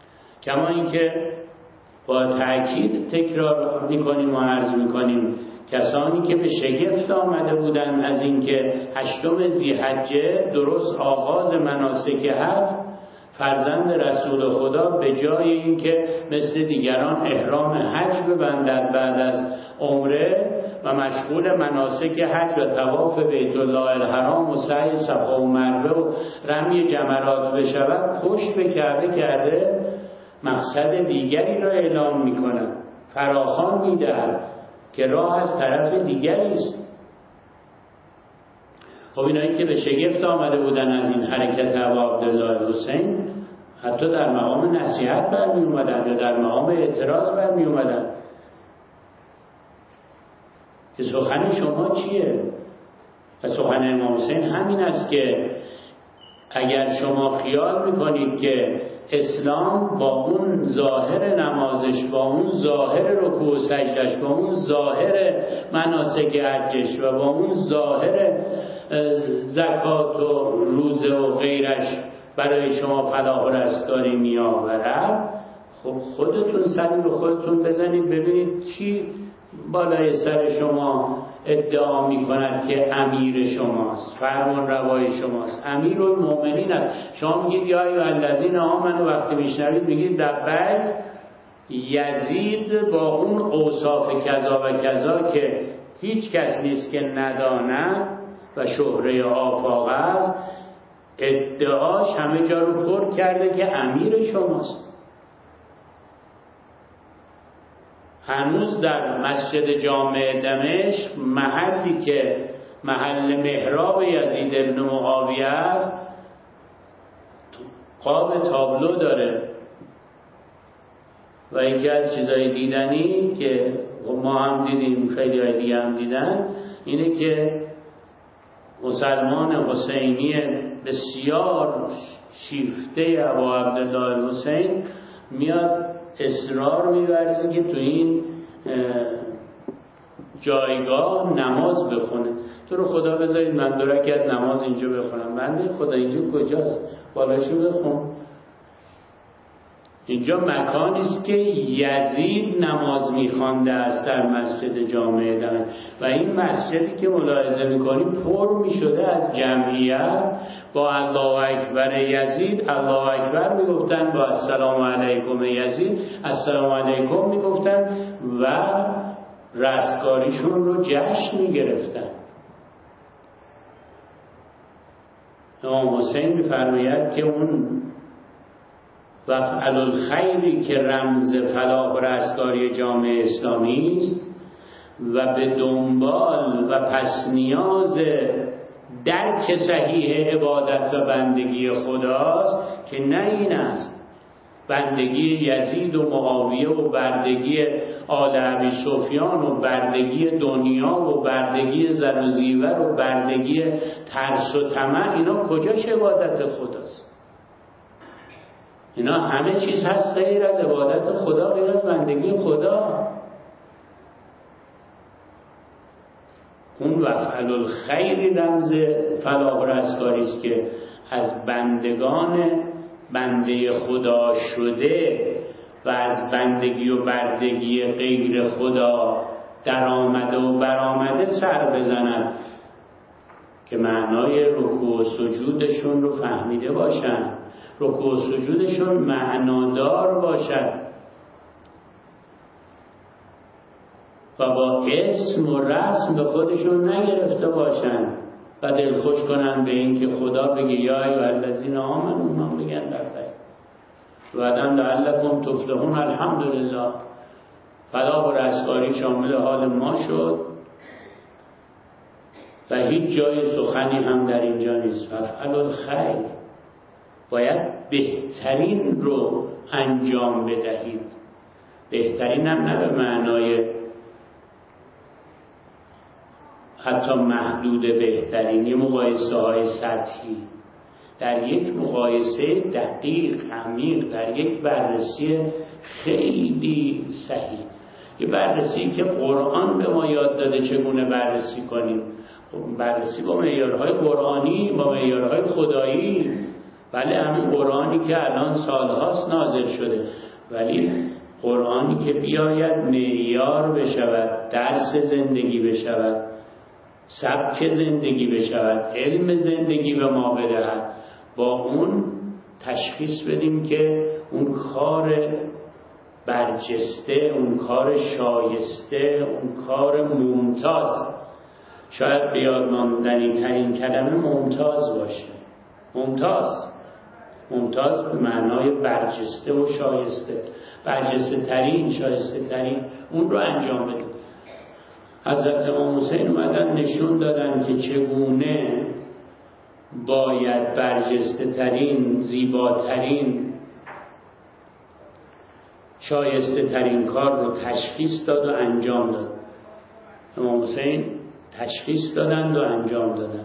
Speaker 2: کما اینکه با تأکید تکرار میکنیم و عرض میکنیم کسانی که به شگفت آمده بودند از اینکه 8 ذی‌حجه درست آغاز مناسک حج فرزند رسول خدا به جای اینکه مثل دیگران احرام حج ببندد بعد از عمره و مشغول مناسک حج و طواف بیت الله الحرام و سعی صفا و مروه و رمی جمرات بشود، پشت به کعبه کرده مقصد دیگری را اعلام می‌کند، فراخوان می‌دهد که راه از طرف دیگری است. خب اینایی که به شگفت آمده بودن از این حرکت ابا عبدالله حسین حتی در مقام نصیحت برمی اومدن یا در مقام اعتراض برمی اومدن که سخن شما چیه؟ و سخن امام حسین همین است که اگر شما خیال میکنید که اسلام با اون ظاهر نمازش، با اون ظاهر رکوع و سجدش، با اون ظاهر مناسک حجش و با اون ظاهر زکات و روزه و غیرش برای شما فلاح و رستگاری می آورد، خب خودتون سری به خودتون بزنید ببینید کی بالای سر شما ادعا می کند که امیر شماست، فرمان روای شماست، امیر المؤمنین است. شما میگید یا ایها الذین آمنوا، وقتی میشنوید میگید لبیک. یزید با اون اوصاف کذا و کذا که هیچ کس نیست که نداند و شهره آفاق است، ادعاش همه جا رو پر کرده که امیر شماست. هنوز در مسجد جامع دمشق، محلی که محل محراب یزید ابن معاویه است، قاب تابلو داره و یکی از چیزای دیدنی که ما هم دیدیم، خیلی های دیگه هم دیدن، اینه که مسلمان حسینی بسیار شیفته ابا عبدالله حسین میاد اصرار می‌ورزه که تو این جایگاه نماز بخونه. تو رو خدا بذارید من 2 رکعت نماز اینجا بخونم. بنده خدا اینجا کجاست؟ بالاشو بخون. اینجا مکانی است که یزید نماز می‌خوانده است در مسجد جامع دمشق و این مسجدی که ملاحظه می‌کنی پر می‌شده از جمعیت با الله اکبر یزید الله اکبر میگفتن، با السلام علیکم یزید السلام علیکم میگفتن و رستگاریشون رو جشن میگرفتن. امام حسین میفرماید که اون وفعل الخیری که رمز فلاح و رستگاری جامعه اسلامی است و به دنبال و پس نیاز درک صحیح عبادت و بندگی خداست، که نه این است بندگی یزید و معاویه و بردگی آل ابی سفیان و بردگی دنیا و بردگی زن و زیور و بردگی ترس و طمع. اینا کجاش عبادت خداست؟ اینا همه چیز هست غیر از عبادت خدا، غیر از بندگی خدا. اون وفعل الخیر رمز فلاح و رستگاری است که از بندگان بنده خدا شده و از بندگی و بردگی غیر خدا در آمده و برآمده سر بزنند که معنای رکوع و سجودشون رو فهمیده باشن، رکوع و سجودشون معنادار باشد و با اسم و رسم به خودشون نگرفته باشن و دلخوش کنن به این که خدا بگه یا ایها الذین آمنوا، اونا بگن لبیک و بعدم لعلکم تفلحون. الحمدلله فلاح و رستگاری شامل حال ما شد و هیچ جای سخنی هم در اینجا نیست. وفعل الخیر، باید بهترین رو انجام بدهید. بهترین هم نه به معنای حتی محدود بهترین، یه مقایسه های سطحی، در یک مقایسه دقیق عمیق، در یک بررسی خیلی صحیح، یه بررسی که قرآن به ما یاد داده چگونه بررسی کنیم. بررسی با معیارهای قرآنی، با معیارهای خدایی. بله همین قرآنی که الان سالهاست نازل شده، ولی قرآنی که بیاید معیار بشود، درس زندگی بشود، سبک زندگی بشود، علم زندگی به ما بدهد، با اون تشخیص بدیم که اون کار برجسته، اون کار شایسته، اون کار ممتاز، شاید بیاد ماندنی ترین کلمه ممتاز باشه. ممتاز به معنای برجسته و شایسته، برجسته ترین، شایسته ترین، اون رو انجام بدیم. حضرت امام حسین اومدن نشون دادن که چگونه باید برجسته ترین، زیباترین، شایسته ترین کار رو تشخیص داد و انجام داد. امام حسین تشخیص دادند و انجام دادند.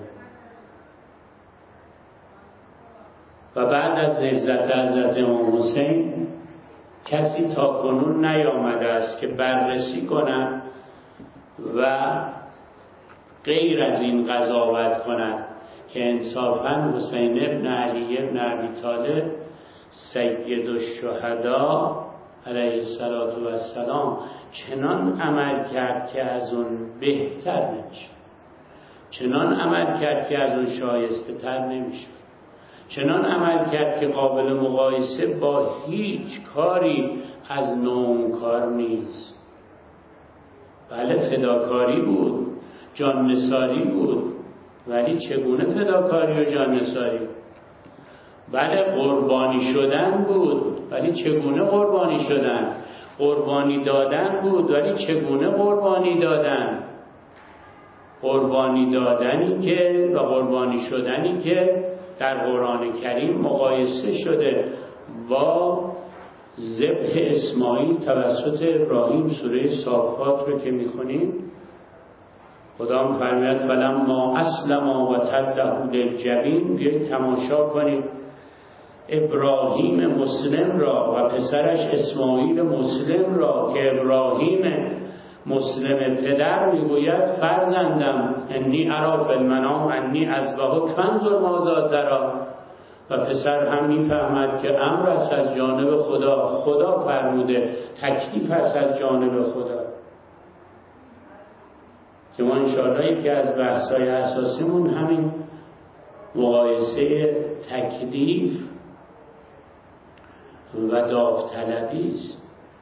Speaker 2: و بعد از نهضت حضرت امام حسین کسی تا کنون نیامده است که بررسی کند و غیر از این قضاوت کند که انصافاً حسین ابن علی ابن ابی طالب سید الشهدا علیه السلام چنان عمل کرد که از اون بهتر نمیشه، چنان عمل کرد که از اون شایسته تر نمیشه، چنان عمل کرد که قابل مقایسه با هیچ کاری از نوع کار نیست. بله فداکاری بود، جان نثاری بود، ولی چگونه فداکاری و جان نثاری؟ بله قربانی شدن بود، ولی چگونه قربانی شدن؟ قربانی دادن بود، ولی چگونه قربانی دادن؟ قربانی دادنی که و قربانی شدنی که در قرآن کریم مقایسه شده با ذبح اسماعیل توسط ابراهیم. سوره صافات رو که میخونیم خدا فرماید فلما اسلم و تله للجبین. بیایید تماشا کنید ابراهیم مسلم را و پسرش اسماعیل مسلم را که ابراهیم مسلم پدر میگوید فرزندم انی ارا فی المنام انی اذبحک فانظر ماذا تری، و پسر هم میفهمد که امر است از جانب خدا فرموده، تکلیف است از جانب خدا. که ما انشاءالله یکی از بحث‌های اساسیمون همین مقایسه تکلیف و داوطلبی است.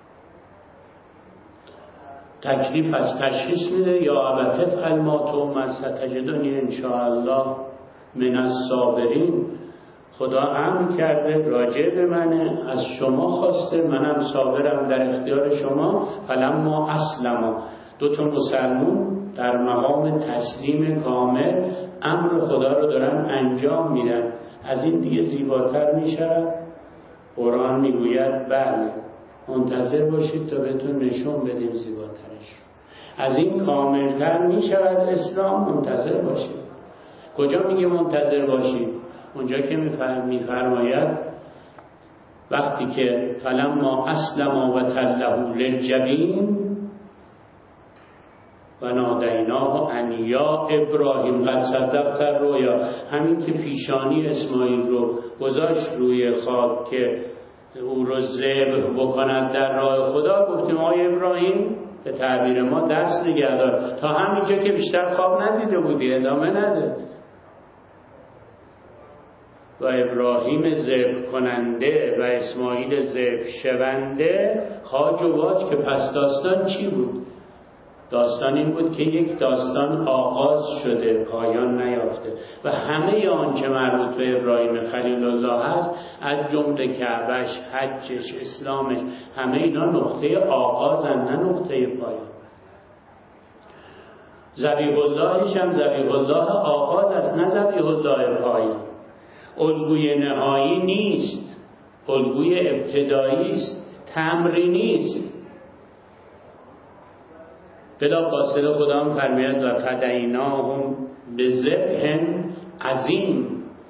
Speaker 2: تکلیف از تشخیص میده یا ابت افعل ما تؤمر ستجدنی ان شاء الله من الصابرین. خدا امر کرده راجع به منه، از شما خواسته، منم صابرم در اختیار شما. فلما اسلما، دو تا مسلمون در مقام تسلیم کامل امر خدا رو دارن انجام میدن. از این دیگه زیباتر میشه؟ قرآن میگوید بله منتظر باشید تا بهتون نشون بدیم زیباترش. از این کاملتر میشود اسلام؟ منتظر باشید. کجا میگه منتظر باشید؟ اونجا که میفرماید وقتی که فلما اسلم و تله للجبین و نادیناه ان یا ابراهیم قد صدقت الرؤیا، همین که پیشانی اسماعیل رو گذاشت روی خاک که او رو ذبح بکند در راه خدا، گفتیم آی ابراهیم به تعبیر ما دست نگه دار تا همینجا که بیشتر خواب ندیده بودی ادامه نده. و ابراهیم ذبح کننده و اسماعیل ذبح شونده خاج و واج. که پس داستان چی بود؟ داستان این بود که یک داستان آغاز شده پایان نیافته و همه آنچه مربوط به ابراهیم خلیل الله هست، از جمله کعبه‌اش، حجش، اسلامش، همه اینا نقطه آغازن نه نقطه پایان. ذبیح اللهش هم ذبیح الله آغاز است نه ذبیح الله پایان. الگوی نهایی نیست، الگوی ابتدایی است، تمرینی است. بلا فاصله خدا هم فرماید و فدیناهم بذبح عظیم.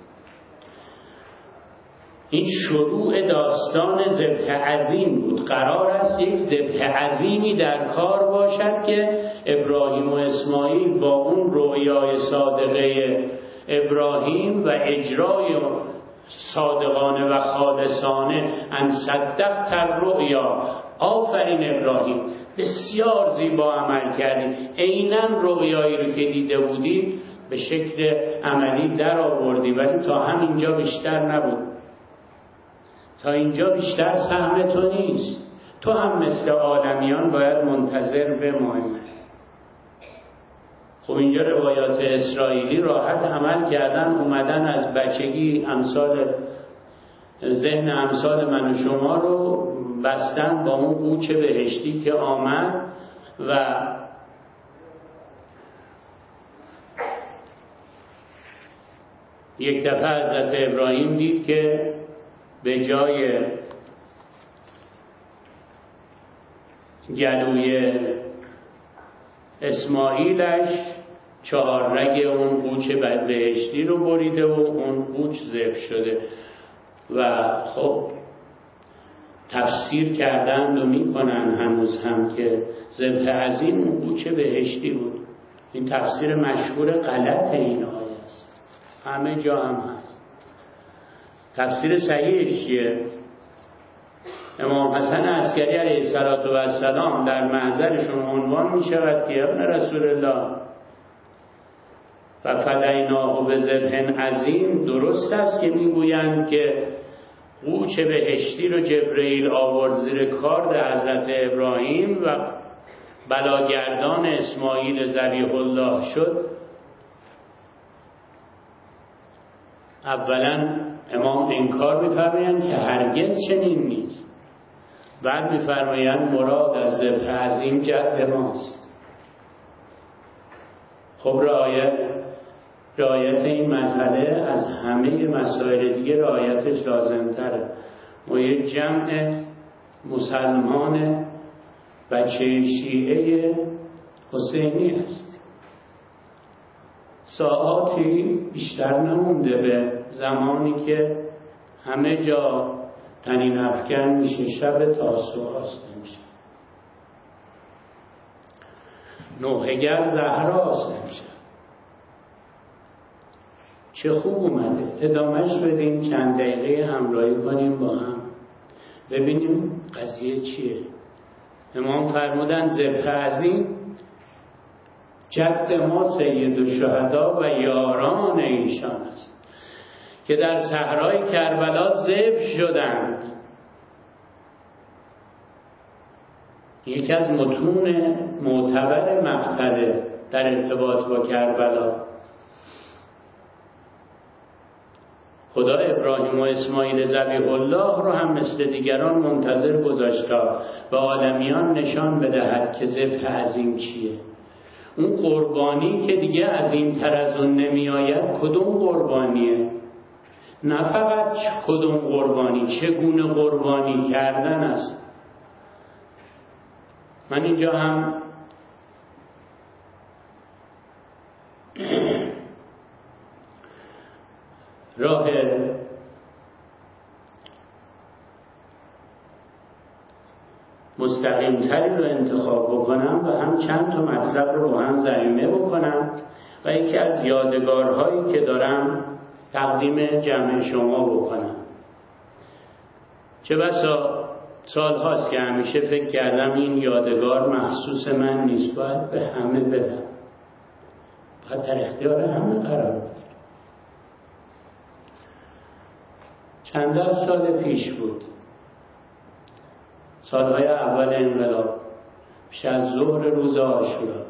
Speaker 2: این شروع داستان ذبح عظیم بود. قرار است یک ذبح عظیمی در کار باشد که ابراهیم و اسماعیل با اون رویای صادقه ابراهیم و اجرای صادقانه و خالصانه ان صدقت الرؤیا، آفرین ابراهیم، بسیار زیبا عمل کردی، عیناً رؤیایی رو که دیده بودی به شکل عملی در آوردی، ولی تا همینجا بیشتر نبود، تا اینجا بیشتر سهم تو نیست، تو هم مثل عالمیان باید منتظر بمانی. خب اینجا روایات اسرائیلی راحت عمل کردن، اومدن از بچگی ذهن امثال من و شما رو بستن با اون قوچ بهشتی که آمد و یک دفعه حضرت ابراهیم دید که به جای گلوی اسماعیلش 4 رگ اون قوچ بهشتی رو بریده و اون قوچ ذبح شده و خب تفسیر کردند و میکنن هنوز هم که ذبح عظیم اون قوچ بهشتی بود. این تفسیر مشهور غلط این آیه است، همه جا هم هست. تفسیر صحیحش چیه؟ امام حسن عسکری علیه السلام در محضرشون عنوان می شود که ابن رسول الله و فدیناه بذبح عظیم. درست است که میگویند که قوچ بهشتی رو جبرئیل آورد زیر کارد حضرت ابراهیم و بلاگردان اسماعیل ذبیح الله شد. اولا امام انکار می‌فرمایند که هرگز چنین نیست، بعد می‌فرمایند مراد از ذبح عظیم جد ماست. خب رعایت این مسئله از همه مسائل دیگه رعایتش لازم‌تره. ما یک جمع مسلمان بچه شیعه حسینی هست، ساعاتی بیشتر نمونده به زمانی که همه جا تنین افکن میشه، شب تاسوعا نمیشه، نوحه‌گر زهراست نمیشه. چه خوب اومده، ادامهش بدیم، چند دقیقه همراهی کنیم با هم ببینیم قضیه چیه. امام فرمودن ذبح عظیم جد ما سید الشهدا و یاران ایشان است که در صحرای کربلا ذبح شدند. یکی از متون معتبر مقتل در ارتباط با کربلا. خدا ابراهیم و اسماعیل ذبیح الله رو هم مثل دیگران منتظر گذاشت تا به عالمیان نشان بدهد که ذبح عظیم چیه. اون قربانی که دیگه عظیم‌تر از اون نمی آید کدوم قربانیه؟ نه فقط کدوم قربانی، چگونه قربانی کردن است. من اینجا هم راه مستقیم‌تری رو انتخاب بکنم و هم چند تا مطلب رو با هم ضمیمه بکنم و یکی از یادگارهایی که دارم تقدیم جمع شما بکنم. چه بسا سال هاست که همیشه فکر کردم این یادگار مخصوص من نیست، باید به همه بدم، باید در اختیار همه قرار بدم. چند سال پیش بود، سالهای اول انقلاب، پیش از ظهر روز عاشورا،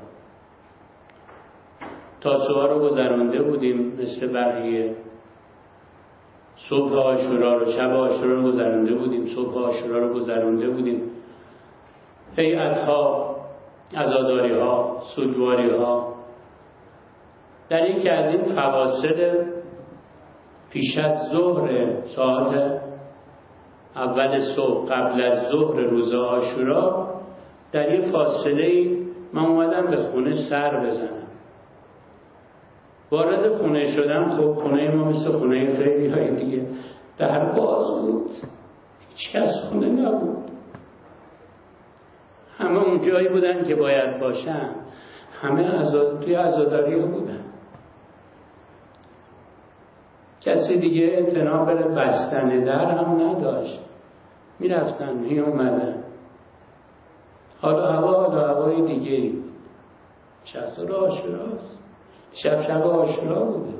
Speaker 2: تاسوعا رو گذرانده بودیم مثل بقیه. صبح عاشورا رو، شب عاشورا رو گذرانده بودیم، صبح عاشورا رو گذرانده بودیم. هیئت‌ها، عزاداری‌ها، سوگواری‌ها در یکی از این فواصل پیش از ظهر، ساعت اول صبح قبل از ظهر روز عاشورا، در یک فاصله من اومدم به خونه سر بزنم. وارد خونه شدم، خب خونه ما مثل خونه خیلی های دیگه در باز بود، هیچ کس خونه نبود، همه اون جایی بودن که باید باشن، همه توی عزاداری ها بودن. کسی دیگه اعتنا به بستن در هم نداشت، میرفتن می اومدن. حالا هوای دیگه شب عاشوراست، شب عاشورا بوده.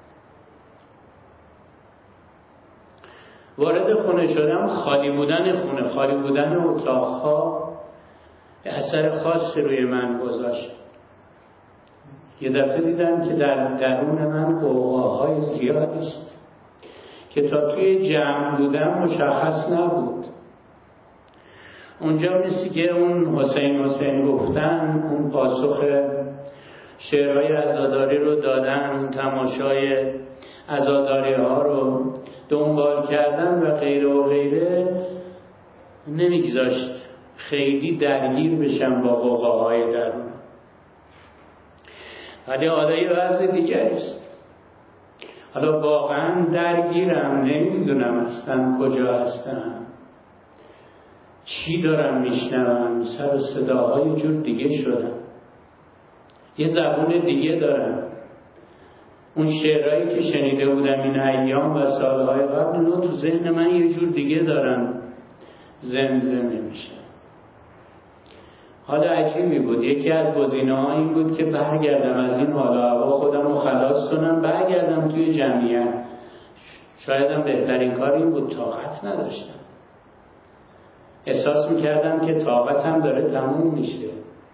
Speaker 2: وارد خونه شدم، خالی بودن خونه، خالی بودن اتاقها اثر خاصی روی من گذاشت. یه دفعه دیدم که در درون من غوغاهای زیادی است که تا توی جمع بودم مشخص نبود. اونجا مثل که اون حسین گفتن، اون پاسخ شعرهای عزاداری رو دادن، اون تماشای عزاداری ها رو دنبال کردن و غیره و غیره، نمیگذاشت خیلی درگیر بشم با غوغاهای درون. ولی حالا یه وضع دیگه است. حالا واقعا درگیرم، نمیدونم اصلا کجا هستم، چی دارم میشنوم، سر و صداهای جور دیگه شدم، یه زبون دیگه دارم. اون شعرهایی که شنیده بودم این ایام و سالهای قبل، اونو تو ذهن من یه جور دیگه دارم زمزمه میشه. حالا عجیبی بود. یکی از گزینه‌ها این بود که برگردم از این حال و هوا، خودم رو خلاص کنم، برگردم توی جمعیت. شایدم بهترین کار این بود. طاقت نداشتم، احساس میکردم که طاقتم داره تموم میشه،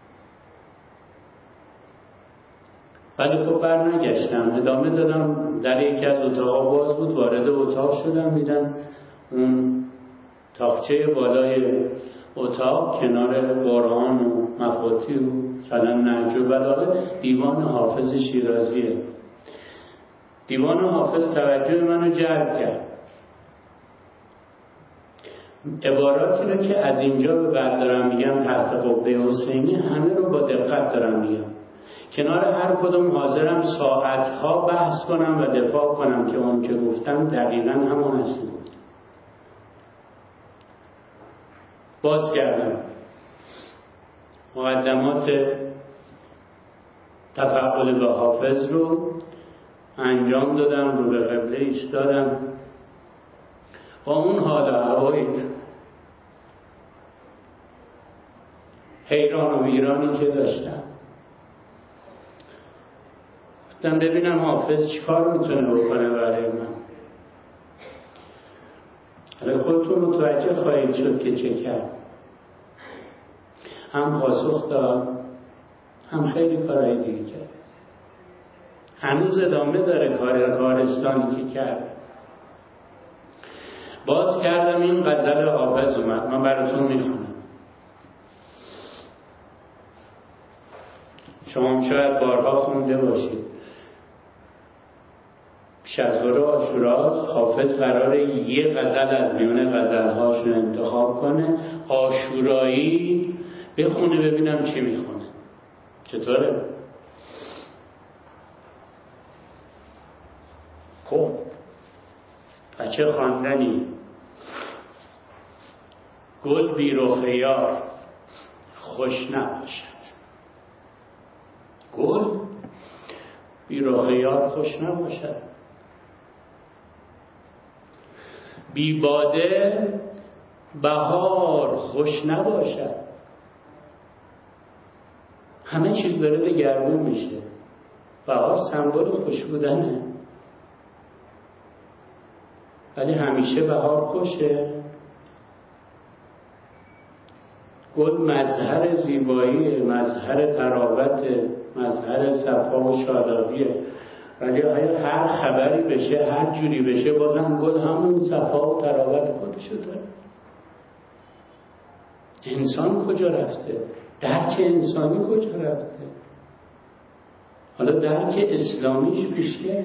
Speaker 2: ولی خب برنگشتم، ادامه دادم. در یکی از اتاقا باز بود، وارد اتاق شدم، دیدم اون تاقچه بالای اتاق کنار قرآن و مفاتی و مثلا نهج و بلاغه دیوان حافظ شیرازیه. دیوان حافظ توجه منو جلب کرد. عباراتی رو که از اینجا به بعد دارم میگم تحت قبه حسینی، همه رو با دقت دارم میگم. کنار هر کدوم حاضرم ساعتها بحث کنم و دفاع کنم که اون که گفتم دقیقا همون هست بود. باز کردم مقدمات تفعال به حافظ رو انجام دادم، رو به قبله ایستادم با اون حال هوایی حیران و ویرانی که داشتم. گفتم ببینم حافظ چی کار میتونه بکنه برای من. حالا خودتون متوجه خواهید شد که چه کرد. هم پاسخ داد، هم خیلی کارهای دیگه کرد. هنوز ادامه داره کارستانی که کرد. باز کردم این غزل حافظ اومد، من براتون میخونم. شما هم شاید بارها خونده باشید. شهر عاشوراست، حافظ قراره یه غزل از میون غزلهاش رو انتخاب کنه، عاشورایی بخونه، ببینم چی میخونه. چطوره؟ خب بچه خواندنی. گل بی رخ یار خوش نباشد. گل بی رخ یار خوش نباشد. بی باده بهار خوش نباشد. همه چیز داره دگرگون میشه. بهار سمبل خوش بودنه، ولی همیشه بهار خوشه. گل مظهر زیبایی، مظهر طراوت، مظهر صفا و شادابیه، ولی هر خبری بشه، هر جوری بشه، بازم گل همون صفا و طراوت خودشو داره. انسان کجا رفته؟ درک انسانی کجا رفته؟ حالا درک اسلامیش پیشکش،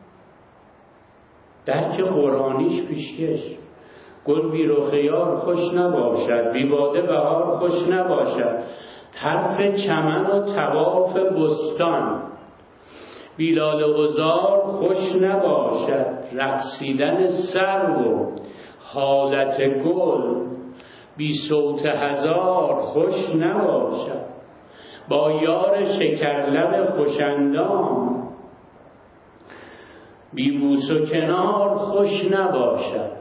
Speaker 2: درک قرآنیش پیشکش. گل بی رخ یار خوش نباشد، بی باده بهار خوش نباشد. طرف چمن و طواف بستان، بی لاله و زار خوش نباشد. رقصیدن سرو و حالت گل، بی صوت هزار خوش نباشد. با یار شکرلب خوشندام، بی بوس و کنار خوش نباشد.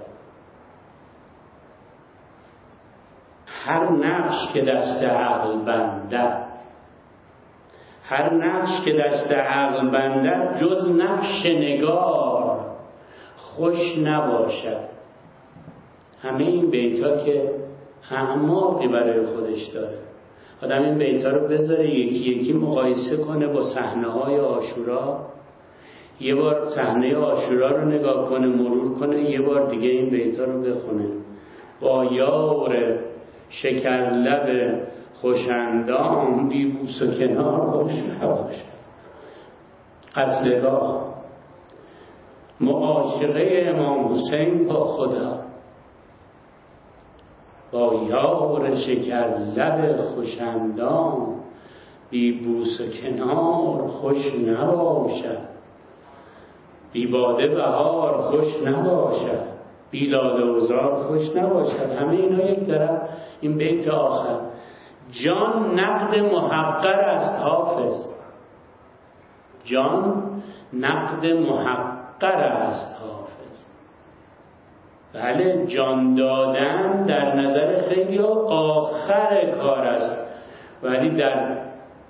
Speaker 2: هر نقش که دست عقل بندد، هر نقش که دست عقل بندد، جز نقش نگار خوش نباشد. همه این بیتا که اعماقی برای خودش داره. آدم این بیتا رو بذاره یکی یکی مقایسه کنه با صحنه‌های عاشورا، یه بار صحنه عاشورا رو نگاه کنه، مرور کنه، یه بار دیگه این بیتا رو بخونه. با یار شکر لب خوشندام، بی بوس و کنار خوش نباشد. قتلگاه، معاشقه امام حسین با خدا. با یار شکر لب خوشندام، بی بوس و کنار خوش نباشد. بی باده بهار خوش نباشد، بی لاله و زار خوش نباشد. همه اینا یک طرف. این بیت آخر، جان نقد محقر است حافظ. جان نقد محقر است حافظ. بله، جان دادن در نظر خیلی آخر کار است، ولی در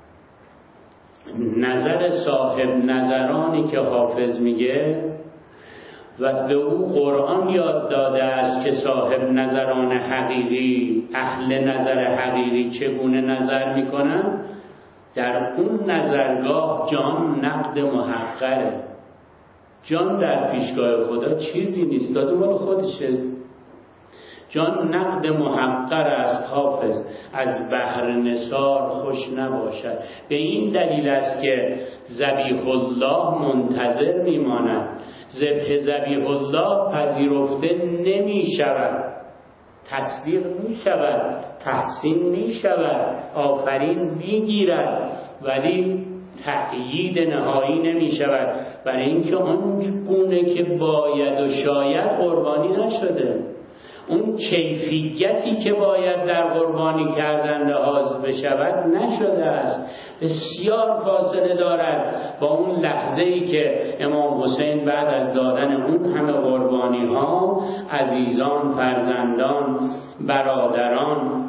Speaker 2: نظر صاحب نظرانی که حافظ میگه و به او قرآن یاد داده است که صاحب نظران حقیقی، اهل نظر حقیقی چگونه نظر میکنن، در اون نظرگاه جان نقد محقره. جان در پیشگاه خدا چیزی نیست، لازم مال خودشه. جان نقد محقر است حافظ، از بحر نثار خوش نباشد. به این دلیل است که ذبیح الله منتظر میماند. ذبح ذبیح الله پذیرفته نمی شود، تصدیق می شود، تحسین می شود، آفرین می گیرد، ولی تأیید نهایی نمی شود، برای اینکه اون گونه که باید و شاید قربانی نشده. اون کیفیتی که باید در قربانی کردن لحاظ بشود نشده است. بسیار فاصله دارد با اون لحظه‌ای که امام حسین بعد از دادن اون همه قربانی ها، عزیزان، فرزندان، برادران،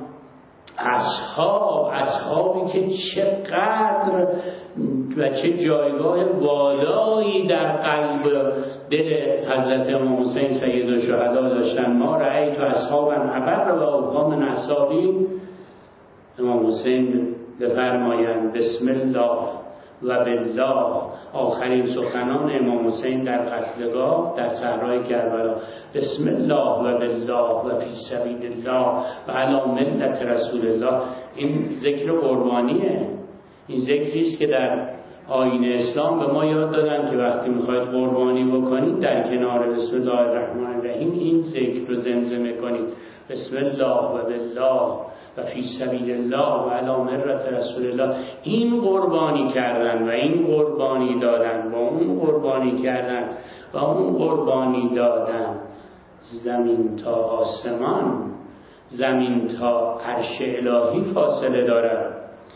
Speaker 2: اصحابی که چقدر و چه جایگاه والایی در قلب دل حضرت امام حسین سید الشهدا داشتن. ما رأیت اصحابا ابر و اوفا من اصحابی. امام حسین بفرمایند بسم الله و بالله، آخرین سخنان امام حسین در قتلگاه در صحرای کربلا، بسم الله و بالله و فی سبیل الله و علی ملت رسول الله. این ذکر قربانیه. این ذکری است که در آیین اسلام به ما یاد دادن که وقتی میخواید قربانی بکنید در کنار بسم الله الرحمن الرحیم این ذکر رو زمزمه کنید، بسم الله و بالله و فی سبیل الله و علی ملت رسول الله. این قربانی کردن و این قربانی دادن و اون قربانی کردن و اون قربانی دادن، زمین تا آسمان، زمین تا عرش الهی فاصله دارد.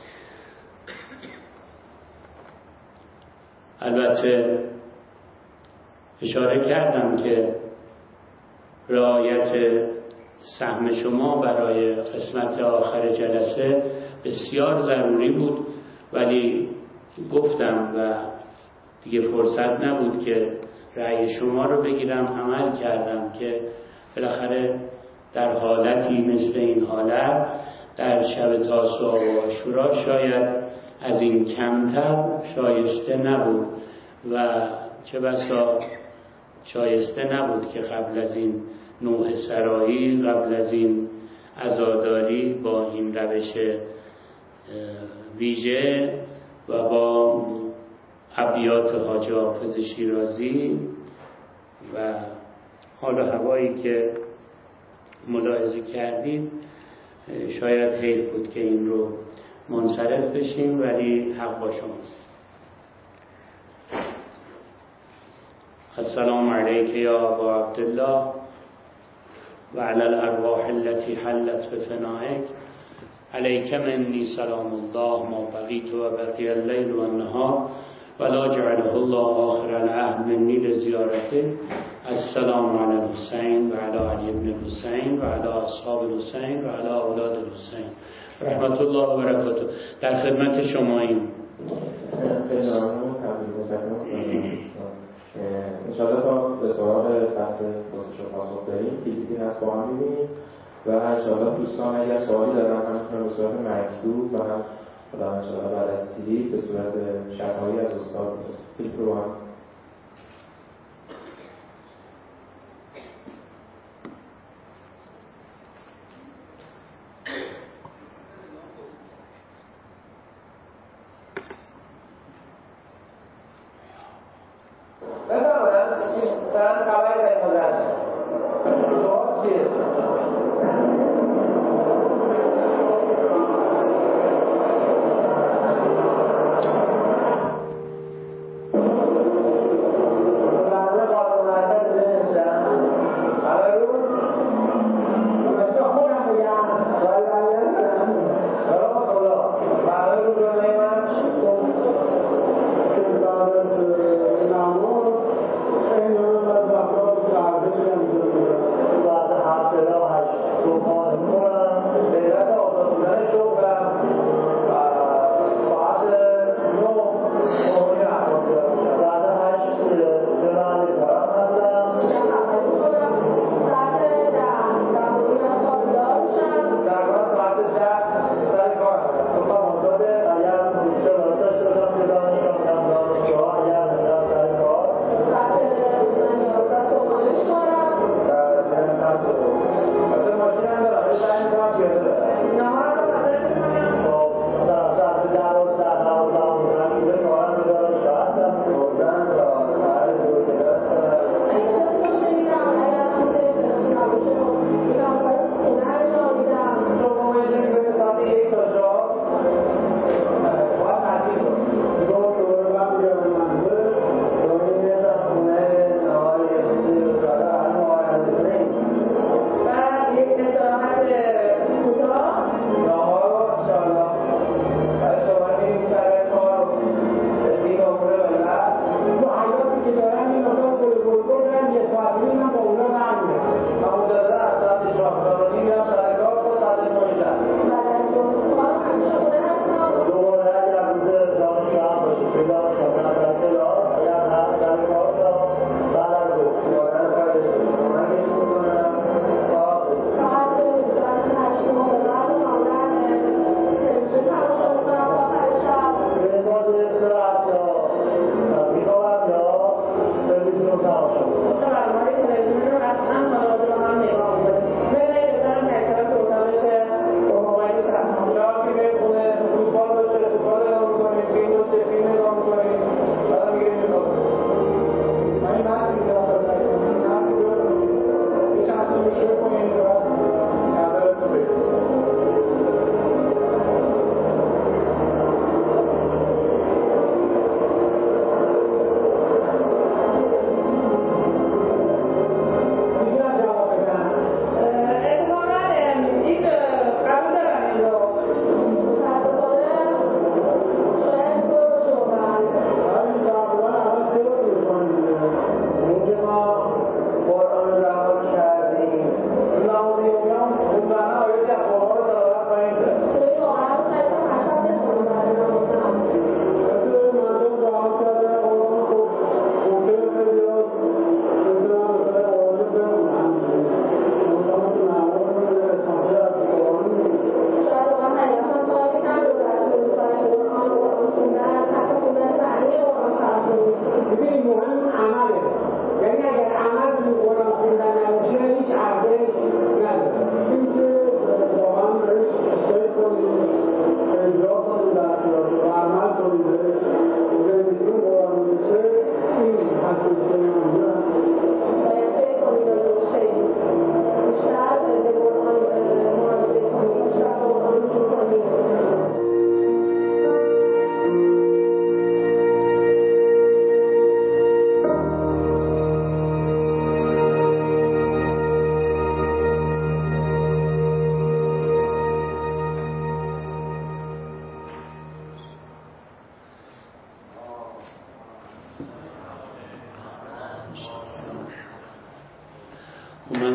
Speaker 2: البته اشاره کردم که رعایت سهم شما برای قسمت آخر جلسه بسیار ضروری بود، ولی گفتم و دیگه فرصت نبود که رأی شما رو بگیرم. عمل کردم که بالاخره در حالتی مثل این حالت در شب تاسوعا و عاشورا شاید از این کمتر شایسته نبود و چه بسا شایسته نبود که قبل از این نوح سرایی، قبل از این عزاداری با این روش ویژه و با ابیات حاجی حافظ شیرازی و حال و هوایی که ملاحظه کردید، شاید حیف بود که این رو منصرف بشیم، ولی حق با شماست. السلام علیک یا ابا عبدالله و علی الارواح التي حلت بفنائک، علیک منی سلام الله ما بقیت و بقی اللیل و النهار ولا جعله الله آخر العهد منی لزیارته. السلام علی الحسین و علی علی ابن الحسین و علی اصحاب الحسین و علی اولاد الحسین رحمت الله و برکاته. در خدمت شماییم.
Speaker 1: خیلی ممنون. انشاءالله تا به سراغ بحث پرسش و پاسخ بریم کلیدی هست با هم می‌بینیم و انشاءالله دوستان اگر سوالی دارن هم میتونن به صورت مکتوب و هم انشاءالله بعد از کلید به صورت شفاهی از استاد کلیپ رو هم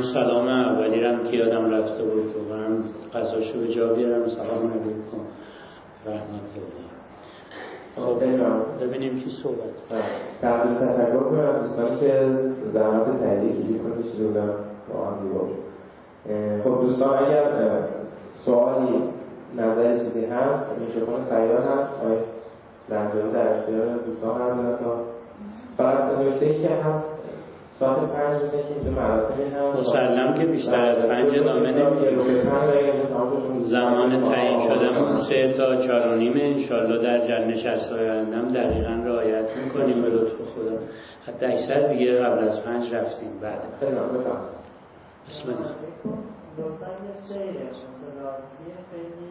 Speaker 2: سلام اولی رم که یادم رفته بود و من قضاشو به جا بیارم. سلام علیکم رحمت الله. ببینیم چی صحبت.
Speaker 1: قبل تشکر کنم دوستانی که زحمت تهیه کلیپ کشیده بودن واقعا زیبا بود. خب دوستان اگر سوالی نظری چیزی هست میکروفون سیار هست آقای لنجانی در اختیار دوستان قرار دادن. فقط نکته‌ای که هست ساعت 5 میشه که اینجا مراسمی هست
Speaker 2: مسلم که بیشتر از 5 ادامه نمیدیم. زمان تعیین شدهمون 3 تا 4 و نیمه. انشالله در نشست‌های آیندهم دقیقاً رعایت میکنیم به لطف خدا. حتی اکثر دیگه قبل از 5 رفتیم. بعد
Speaker 1: خیلی بفرمایید.
Speaker 2: بسم الله.
Speaker 3: لطفاً سیر متلاطی خیلی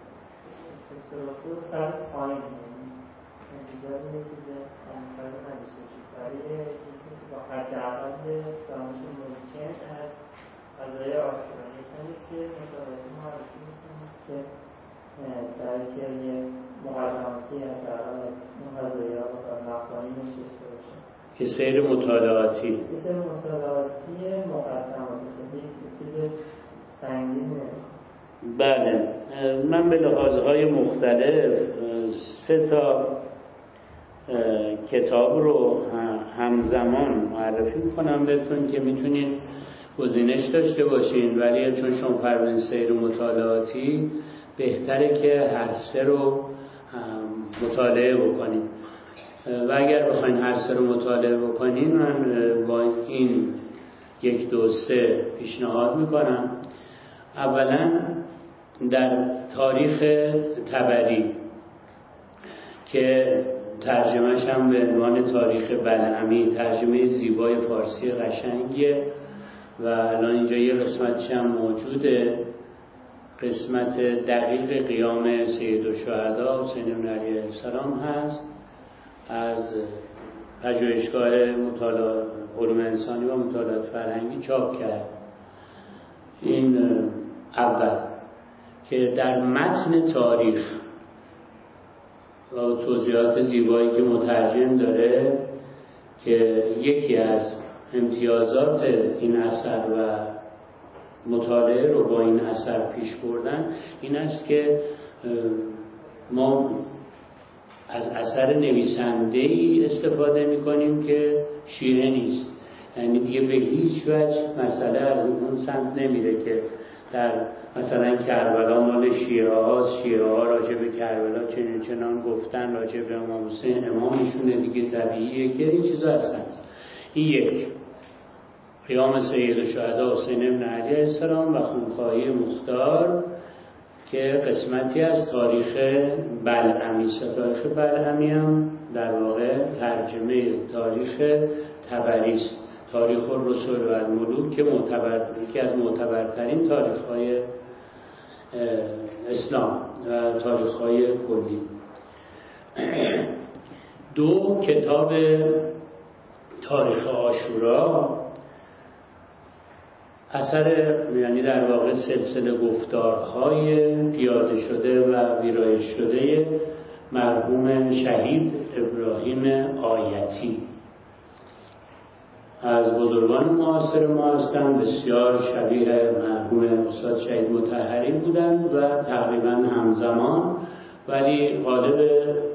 Speaker 3: سرطور سر پایین انتظار می‌کنه آنفر نمیشه برای اینکه با حداقل دانش ممکن از فضای آشورایی یعنی سیر متلاطی معرفی می‌کنه که درک یه مقدماتی حداقل از اون قضایا و مفاهیمش داشته باشه.
Speaker 2: که سیر مطالعاتی
Speaker 3: مقدماتی خیلی چیز سنگینه.
Speaker 2: بله، من به لحاظهای مختلف 3 تا کتاب رو همزمان معرفی میکنم بهتون که میتونین گزینش داشته باشین، ولی چون شما فرمودین سیر مطالعاتی بهتره که هر 3 رو مطالعه بکنین و اگر بخواین هر 3 رو مطالعه بکنین من با این 1 2 3 پیشنهاد میکنم. اولا در تاریخ طبری که ترجمهش هم به عنوان تاریخ بلعمی، ترجمه زیبای فارسی قشنگیه و الان اینجا یه قسمتش هم موجوده، قسمت دقیق قیام سید الشهدا حسین بن علی علیه السلام هست، از پژوهشگاه مطالعات علوم انسانی و مطالعات فرهنگی چاپ کرد. این اول که در متن تاریخ و توضیحات زیبایی که مترجم داره که یکی از امتیازات این اثر و مطالعه رو با این اثر پیش بردن این است که ما از اثر نویسنده‌ای استفاده می‌کنیم که شیعه نیست، یعنی دیگه به هیچ وجه مسئله از اون سمت نمیره که در مثلا کربلا مال شیعه هاست، شیعه ها راجع به کربلا چنان گفتن، راجع به امام حسین امامشونه، دیگه طبیعیه که این چیزا هستن. این یک قیام سید الشهدا حسین بن علی علیه السلام و خونخواهی مختار که قسمتی از تاریخ بلعمی است. تاریخ بلعمی هم در واقع ترجمه تاریخ طبری است، تاریخ الرسل و الملوک که از معتبرترین تاریخ‌های اسلام و تاریخ‌های کلی. 2 کتاب تاریخ عاشورا اثر، یعنی در واقع سلسله گفتارهای پیاده شده و ویرایش شده مرحوم شهید ابراهیم آیتی از بزرگان معاصر ما هستند، بسیار شبیه مرحوم استاد شهید مطهری بودند و تقریبا همزمان، ولی غالب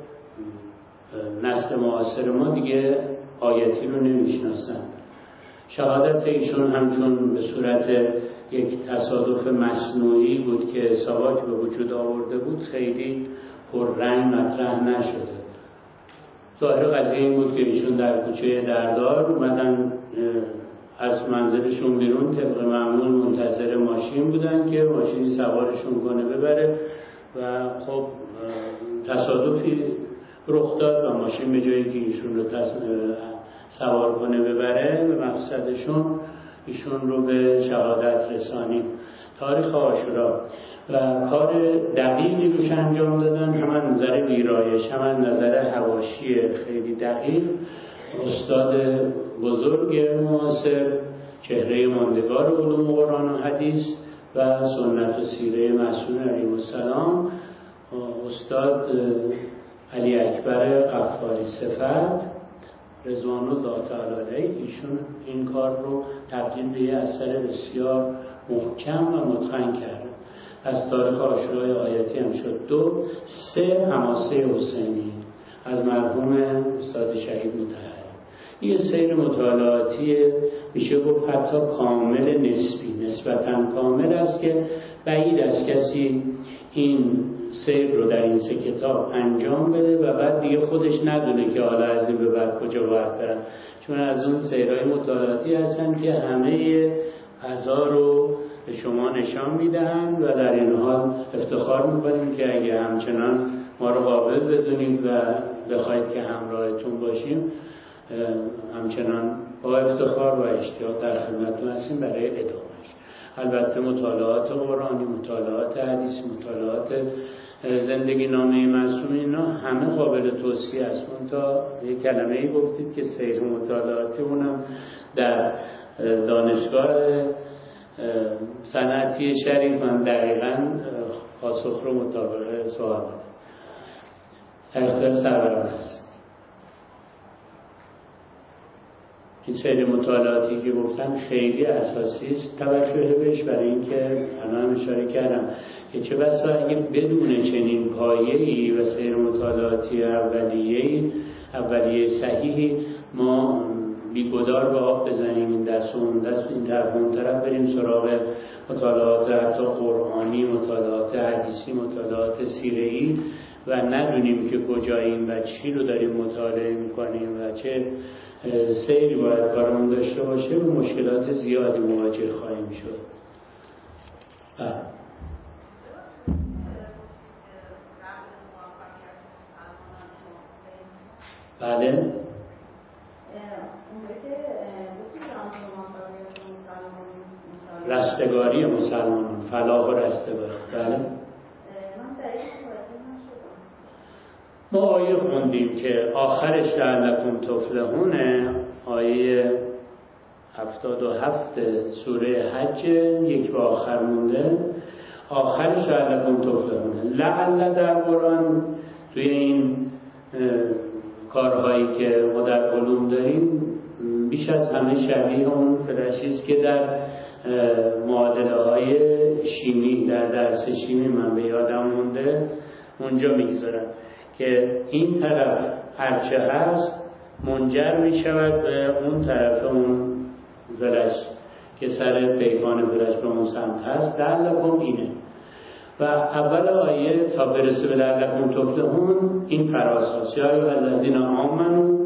Speaker 2: نسل معاصر ما دیگه آیتی رو نمیشناسن. شهادت ایشون همچون به صورت یک تصادف مصنوعی بود که ساواک به وجود آورده بود، خیلی پررنگ مطرح نشده. ظاهر قضیه این بود که ایشون در کوچه دردار اومدن از منزلشون بیرون، طبق معمول منتظر ماشین بودن که ماشینی سوارشون کنه ببره و خب تصادفی رخ داد و ماشین به جایی که ایشون رو سوار کنه ببره به مقصدشون، ایشون رو به شهادت رسانید. تاریخ عاشورا و کار دقیقی روش انجام دادن، هم از نظر ویرایش هم از نظر حواشی خیلی دقیق. استاد بزرگ معاصر، چهره ماندگار علوم قرآن و حدیث و سنت و سیره معصوم علیه السلام، استاد علی اکبر قفاری صفت رضوان الله تعالی علیه ایشون این کار رو تبدیل به یه اثر بسیار محکم و متقن کرده. از تاریخ عاشورای آیتی هم شد. 2 3 حماسه حسینی از مرحوم استاد شهید مطهری. این سیر مطالعاتی میشه گفت حتی کامل نسبی، نسبتاً کامل است که بعید از کسی این سیر رو در این 3 کتاب انجام بده و بعد دیگه خودش ندونه که حالا از این به بعد کجا باید برن، چون از اون سیرهای مطالعاتی هستن که همه فضا رو به شما نشان میدن و در این حال افتخار میکنیم که اگه همچنان ما رو قابل بدونید و بخواید که همراهتون باشیم، همچنان با افتخار و اشتیاق در خدمتتون هستیم برای ادامهش. البته مطالعات قرآنی، مطالعات حدیث، مطالعات زندگی نامه معصوم، اینا همه قابل توصیه است. تا یک کلمه‌ای گفتید که سیر مطالعاتی، اونم در دانشگاه صنعتی شریف من دقیقاً پاسخ رو مطابق سوال در اختیار سروران هست. این سیر مطالعاتی که گفتم خیلی اساسی است توجه بهش، برای اینکه الان اشاره کردم که چه بسا اگه بدون چنین پایه‌ای و سیر مطالعاتی اولیه صحیحی ما بیگدار به آب بزنیم، این دست و اون دست، این طرف اون طرف بریم سراغ مطالعات حتی قرآنی، مطالعات حدیثی، مطالعات سیره‌ای و ندونیم که کجاییم و چی رو داریم مطالعه میکنیم و چه سیری باید کارمون داشته باشه، و مشکلات زیادی مواجه خواهیم شد. بله. رستگاری مسلمانان، فلاح و رستگاری. بله. ما آیه خوندیم که آخرش لعلکم تفلحون، آیه 77 سوره حج، یک به آخر مونده، آخرش لعلکم تفلحون. لعل در قرآن توی این کارهایی که ما در علوم داریم بیش از همه شبیه اون فلشیست که در معادله های شیمی، در درس شیمی من به یادم مونده اونجا میگذارن که این طرف هرچه هست منجر می شود به اون طرف اون فلش که سر پیکان فلش به اون سمت هست. لعلکم اینه و اول آیه تا برسه به لعلکم تفلحون این فراز هست. یا ایها الذین آمنوا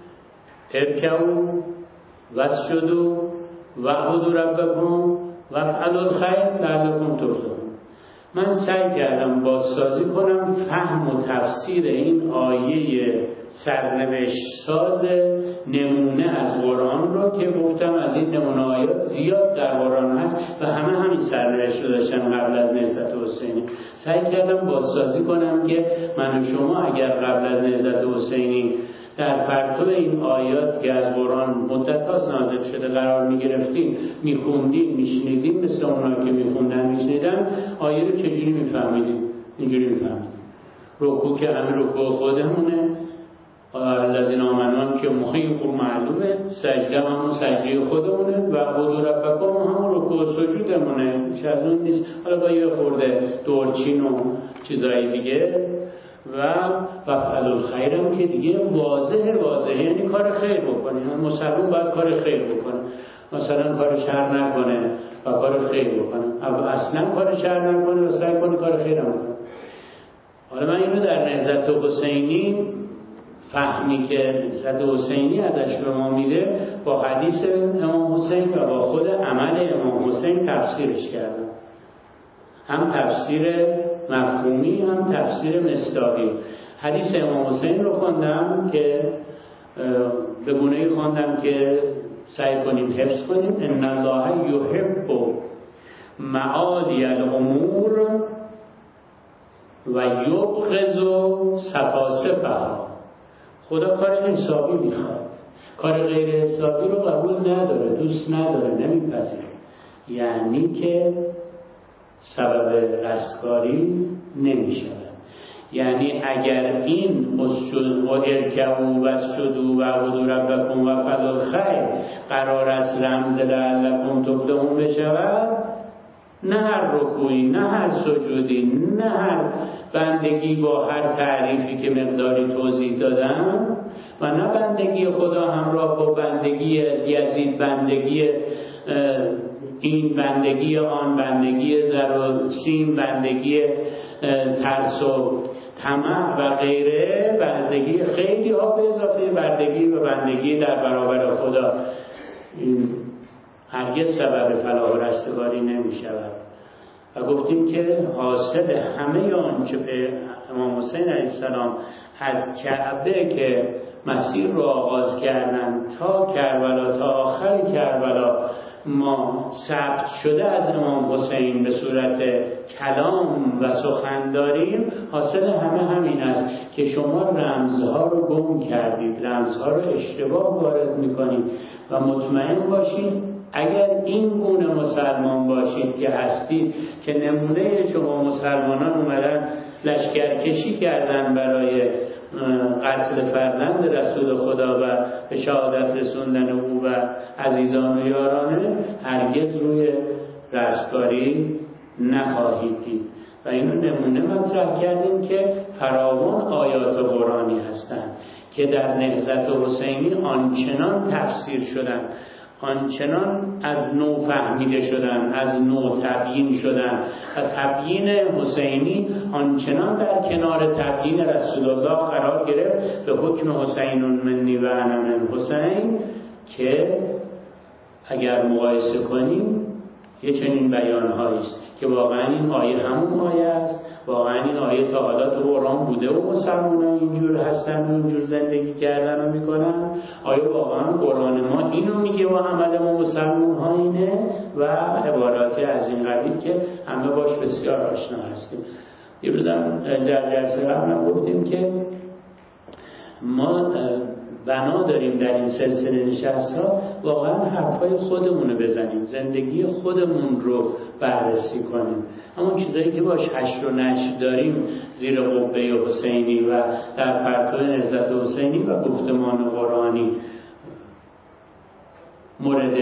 Speaker 2: ارکعوا واسجدوا واعبدوا ربکم وافعلوا الخیر لعلکم تفلحون. من سعی کردم بازسازی کنم فهم و تفسیر این آیه سرنوشت ساز نمونه از قرآن رو که گفتم از این نمونه آیات زیاد در قرآن هست و همین سرنوشت رو داشتن قبل از نهضت حسینی. سعی کردم بازسازی کنم که من و شما اگر قبل از نهضت حسینی در پرتو این آیات که از قرآن مدت‌هاست نازل شده قرار می‌گرفتیم، می‌خوندیم، می‌شنیدیم، مثل اونها که می‌خوندن می‌شنیدن، آیه رو چجوری می‌فهمیدیم؟ اینجوری می‌فهمیدیم. رکوع که همین رکوع خودمونه، الذین آمنوا که محیط و معلومه، سجده همون سجده خودمونه و عبدوا ربکم همون رکوع و سجودمونه، هیچ از اون نیست. حالا با یه خورده دورچین و چیزای دیگه و وفعل الخیر هم که دیگه واضحه، یعنی کار خیر بکنه. مسلمان باید کار خیر بکنه، مثلا کار شر نکنه و کار خیر بکنه، اصلا کار شر نکنه و سعی کنه کار خیر هم بکنه. حالا من اینو در نهضت حسینی فهمی که نهضت حسینی ازش به ما میده با حدیث امام حسین و با خود عمل امام حسین تفسیرش کردم، هم تفسیر مفهومی هم تفسیر مصداقی. حدیث امام حسین رو خواندم که به گونه‌ای خواندم که سعی کنیم حفظ کنیم. ان الله یحب معالی الامور و یبغض سفاسفها. خدا کار حسابی میخواد، کار غیر حسابی رو قبول نداره، دوست نداره، نمیپذیره. یعنی که سبب رستگاری نمیشود. یعنی اگر این و ارکعوا واسجدوا واعبدوا ربکم وافعلوا الخیر قرار است رمز لعلکم تفلحون بشود، نه هر رکوعی، نه هر سجودی، نه هر بندگی با هر تعریفی که مقداری توضیح دادم، و نه بندگی خدا همراه با بندگی یزید، بندگی این، بندگی آن، بندگی زر و سیم، بندگی ترس و طمع و غیره، بندگی خیلی ها به اضافه بندگی و بندگی در برابر خدا، این هرگز سبب فلاح و رستگاری نمی شود. و گفتیم که حاصل همه آنچه به امام حسین علیه السلام از کعبه که مسیر رو آغاز کردن تا کربلا، تا آخر کربلا ما ثبت شده از امام حسین به صورت کلام و سخن داریم، حاصل همین است که شما رمزها رو گم کردید، رمزها رو اشتباه وارد میکنید و مطمئن باشید اگر این گونه مسلمان باشید که هستید، که نمونه شما مسلمانان اومدن لشکرکشی کردن برای قتل فرزند رسول خدا و به شهادت رسوندن او و عزیزان و یارانه، هرگز روی رستگاری نخواهید دید. و اینو نمونه مطرح کردیم که فراوان آیات قرآنی هستند که در نهضت حسینی آنچنان تفسیر شدن، آنچنان از نو فهمیده شدن، از نو تبیین شدن و تبیین حسینی آنچنان در کنار تبیین رسول الله قرار گرفت به حکم حسین منی و انا من حسین، که اگر مقایسه کنیم یه چنین بیان‌هایی است که واقعا این آیه همون آیه است، واقعا این آیه تا حالا تو قرآن بوده و مسلمانان اینجور هستن و اینجور زندگی کردن و میکنن، آیه واقعا قرآن ما اینو میگه و عمل ما مسلمان ها اینه و عباراتی از این قبیل که همه باش بسیار آشنا هستیم. یه روزم در جلسه قبل گفتیم که ما بنا داریم در این سلسله نشست ها واقعا حرفای خودمونو بزنیم، زندگی خودمون رو بررسی کنیم، همون چیزایی که باش حشر و نشر داریم زیر قبه حسینی و در پرتو نهضت حسینی و گفتمان قرآنی مورد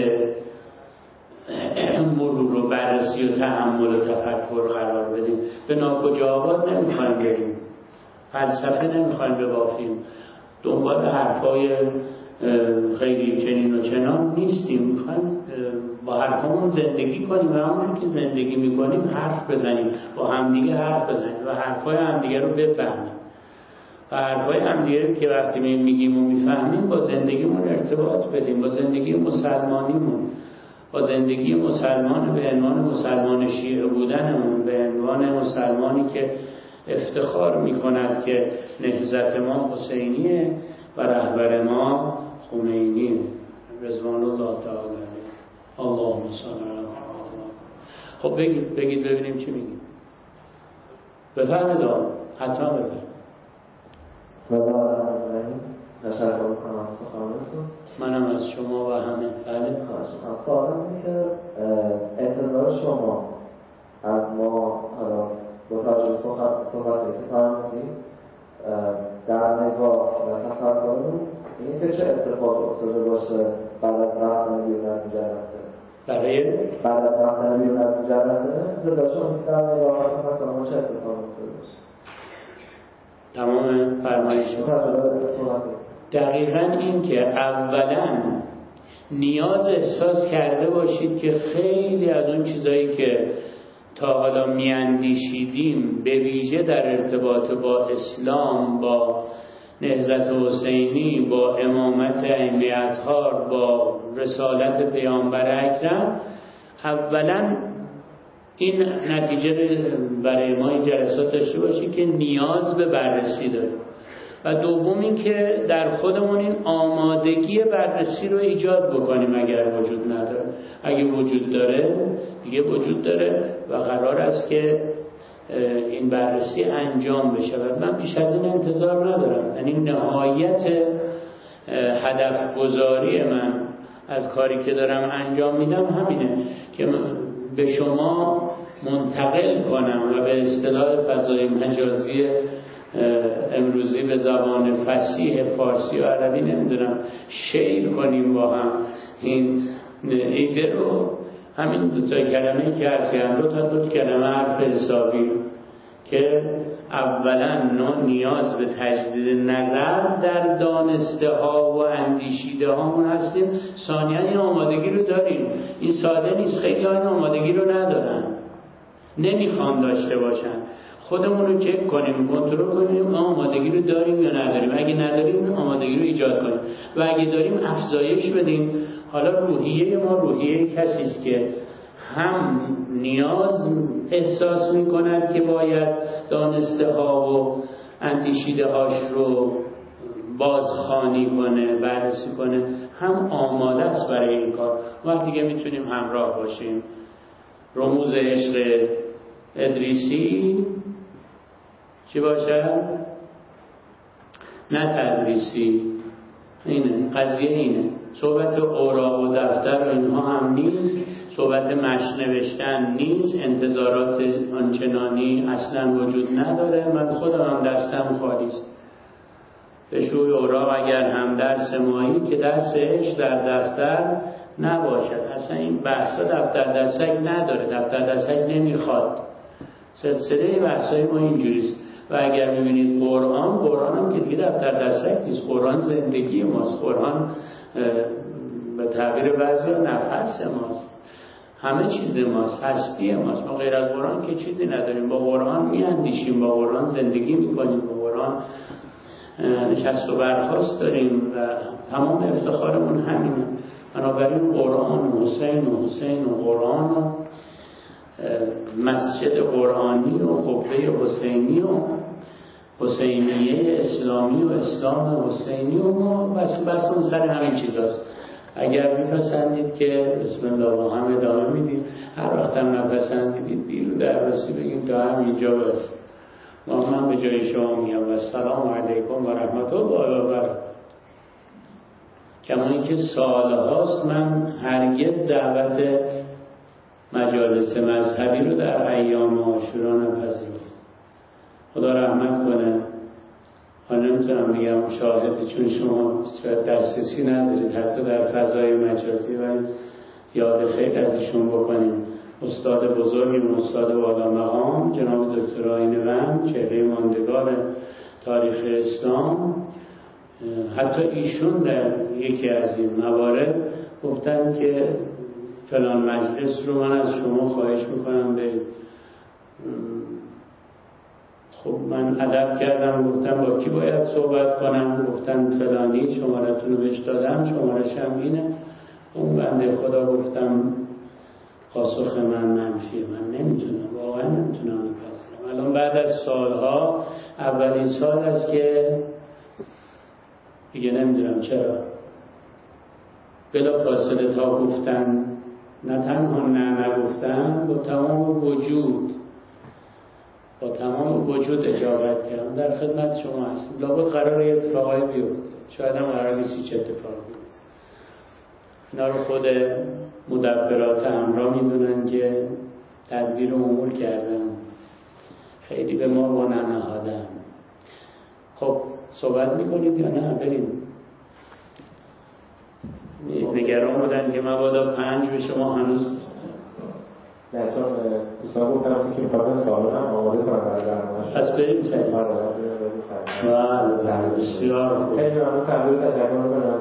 Speaker 2: مرور و بررسی و تأمل و تفکر قرار بدیم. به ناکجا آباد نمیخوایم بریم، فلسفه نمیخوایم ببافیم، دنبال حرفای خیلی چنین و چنان نیستیم، میخوایم با حرفمون زندگی کنیم و همونجور که زندگی میکنیم حرف بزنیم، با همدیگه حرف بزنیم و حرفای همدیگه رو بفهمیم و حرفای همدیگه رو که وقتی میگیم و میفهمیم با زندگیمون ارتباط بدیم، با زندگی مسلمانیمون، با زندگی مسلمان به عنوان مسلمان شیعه بودنمون، به عنوان مسلمانی که افتخار میکند که نهضت ما حسینیه و رهبر ما خمینیه رضوان الله تعالی علیه. اللهم صل علی محمد. خب بگید ببینیم چی میگید. بفرمایید حتما بفرمایید.
Speaker 1: سلام علیکم. تشکر میکنم از سخنرانیتون.
Speaker 2: منم از شما و همه. بله.
Speaker 1: سوالم اینه که انتظار شما از ما حالا با توجه به صحبتی که فرمودید در نگاه و تفکرمون اینه که چه اتفاقی افتاده باشه بعد از رفتن بیرون از این جلسه؟ بعد از رفتن بیرون از این جلسه انتظار شما در نگاه و تفکرمون چه اتفاقی افتاده باشه؟
Speaker 2: تمام فرمایش دقیقاً این که اولاً نیاز احساس کرده باشید که خیلی از اون چیزایی که تا حالا میاندیشیدیم به ویژه در ارتباط با اسلام، با نهضت حسینی، با امامت ائمه اطهار، با رسالت پیامبر اکرم، اولا این نتیجه برای ما این جلسات داشته باشی که نیاز به بررسی داره و دوم این که در خودمون این آمادگی بررسی رو ایجاد بکنیم اگر وجود نداره. اگه وجود داره دیگه وجود داره و قرار است که این بررسی انجام بشه و من بیش از این انتظار ندارم. یعنی نهایت هدف گذاری من از کاری که دارم انجام میدم همینه که به شما منتقل کنم و به اصطلاح فضای مجازی امروزی به زبان فصیح فارسی و عربی نمیدونم شعر کنیم با هم. این ایده رو همین دو تا کلمه که عرض کردم، دو تا کلمه حرف حسابی که اولا نیاز به تجدید نظر در دانسته ها و اندیشیده هامون هستیم، ثانیا این آمادگی رو داریم. این ساده نیست، خیلی ها این آمادگی رو ندارن، نمیخوان داشته باشن. خودمون رو چک کنیم، کنترل کنیم ما آمادگی رو داریم یا نداریم. اگه نداریم آمادگی رو ایجاد کنیم و اگه داریم افزایش بدیم. حالا روحیه ما روحیه کسی است که هم نیاز احساس می‌کند که باید دانسته ها و اندیشیده هاش رو بازخوانی کنه، بررسی کنه، هم آماده است برای این کار. وقتی دیگه میتونیم همراه باشیم. رموز عشق ادریسی چی باشه؟ نه تدریسی. اینه قضیه، اینه صحبت اوراق و دفتر و اینها هم نیست، صحبت مشق نوشتن نیست، انتظارات آنچنانی اصلا وجود نداره. من خودم هم دستم خالی است. به شوی اوراق اگر هم درس مایی که درس عشق در دفتر نباشد. اصلا این بحثا دفتر دستک نداره، دفتر دستک نمیخواد. سلسله بحثای ما اینجوریست. و اگر میبینید قرآن هم که دیگه دفتر دستک نیست. قرآن زندگی ماست. قرآن به تعبیر بعضی نفس ماست، همه چیز ماست، هستی ماست. ما غیر از قرآن که چیزی نداریم. با قرآن میاندیشیم، با قرآن زندگی میکنیم، با قرآن نشست و برخاست داریم و تمام افتخارمون همینه. بنابراین قرآن و حسین و قرآن و مسجد قرآنی و قبه حسینی و حسینیه اسلامی و اسلام حسینی و ما بس اون سر همین چیزاست. اگر میپسندید که بسم الله با هم ادامه میدیم، هر وقت هم نپسندید بیرو درباسی بگیم تا هم اینجا بس. من به جای شما میگم و السلام علیکم و رحمت الله و برکاته. کما اینکه سالهاست من هرگز دعوت مجالس مذهبی رو در ایام عاشورا نپذیرفتم. خدا رحمت کنه. حالا نمیتونم بگم شاهد، چون شما دسترسی ندارید حتی در فضای مجازی، و یاد خیر از ایشون بکنیم. استاد بزرگیم، استاد والا مقام جناب دکتر آیین وند، چهره ماندگار تاریخ اسلام، حتی ایشون در یکی از این موارد گفتن که فلان مجلس رو من از شما خواهش میکنم برید. خب من ادب کردم، گفتم با کی باید صحبت کنم؟ گفتن فلانی، شمارتون رو بهش دادم، شمارش هم اینه. اون بنده خدا گفتم پاسخ من منفیه، من نمیتونم، واقعا نمیتونم بپذیرم. الان بعد از سالها اولین سال است که دیگه نمیدونم چرا بلا فاصله تا گفتن، نه تنها نگفتن، با تمام وجود اجابت کردم. در خدمت شما هستم. لابد قراره یه اتفاقایی بیفته، شاید هم قرار نیست چه اتفاقی بیفته. اینا رو خود مدبرات امرا میدونن که تدبیر امور کردن، خیلی به ما با ننهادن. خب صحبت میکنید یا نه؟ بریم. نگران بودن که مبادا 5 به شما هنوز
Speaker 1: نه، چون دوستان گفتن هستی که میخواستن سوال هم آماده کنم برای برنامه‌اش.
Speaker 2: پس بریم سریع. بله بسیار خوب.
Speaker 1: خیلی ممنون. قبول تشکر میکنم.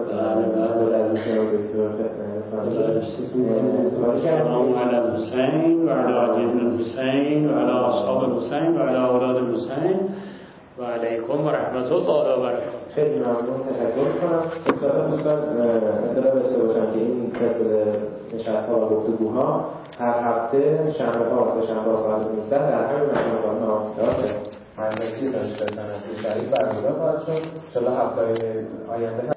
Speaker 2: السلام علی الحسین و علی علی ابن الحسین و علی اصحاب الحسین و علی اولاد الحسین و علیکم و رحمت الله و برکاته.
Speaker 1: خیلی ممنون، تشکر میکنم. دوستان اطلاع داشته باشم که این سلسله نشست‌ها و گفتگوها هر هفته شنبه‌ها و سه‌شنبه‌ها ساعت 19 در همین مکان آموزش مدرسه دانشگاه صنعتی شریف برگزار خواهد شد. ان شاءالله هفته‌های آینده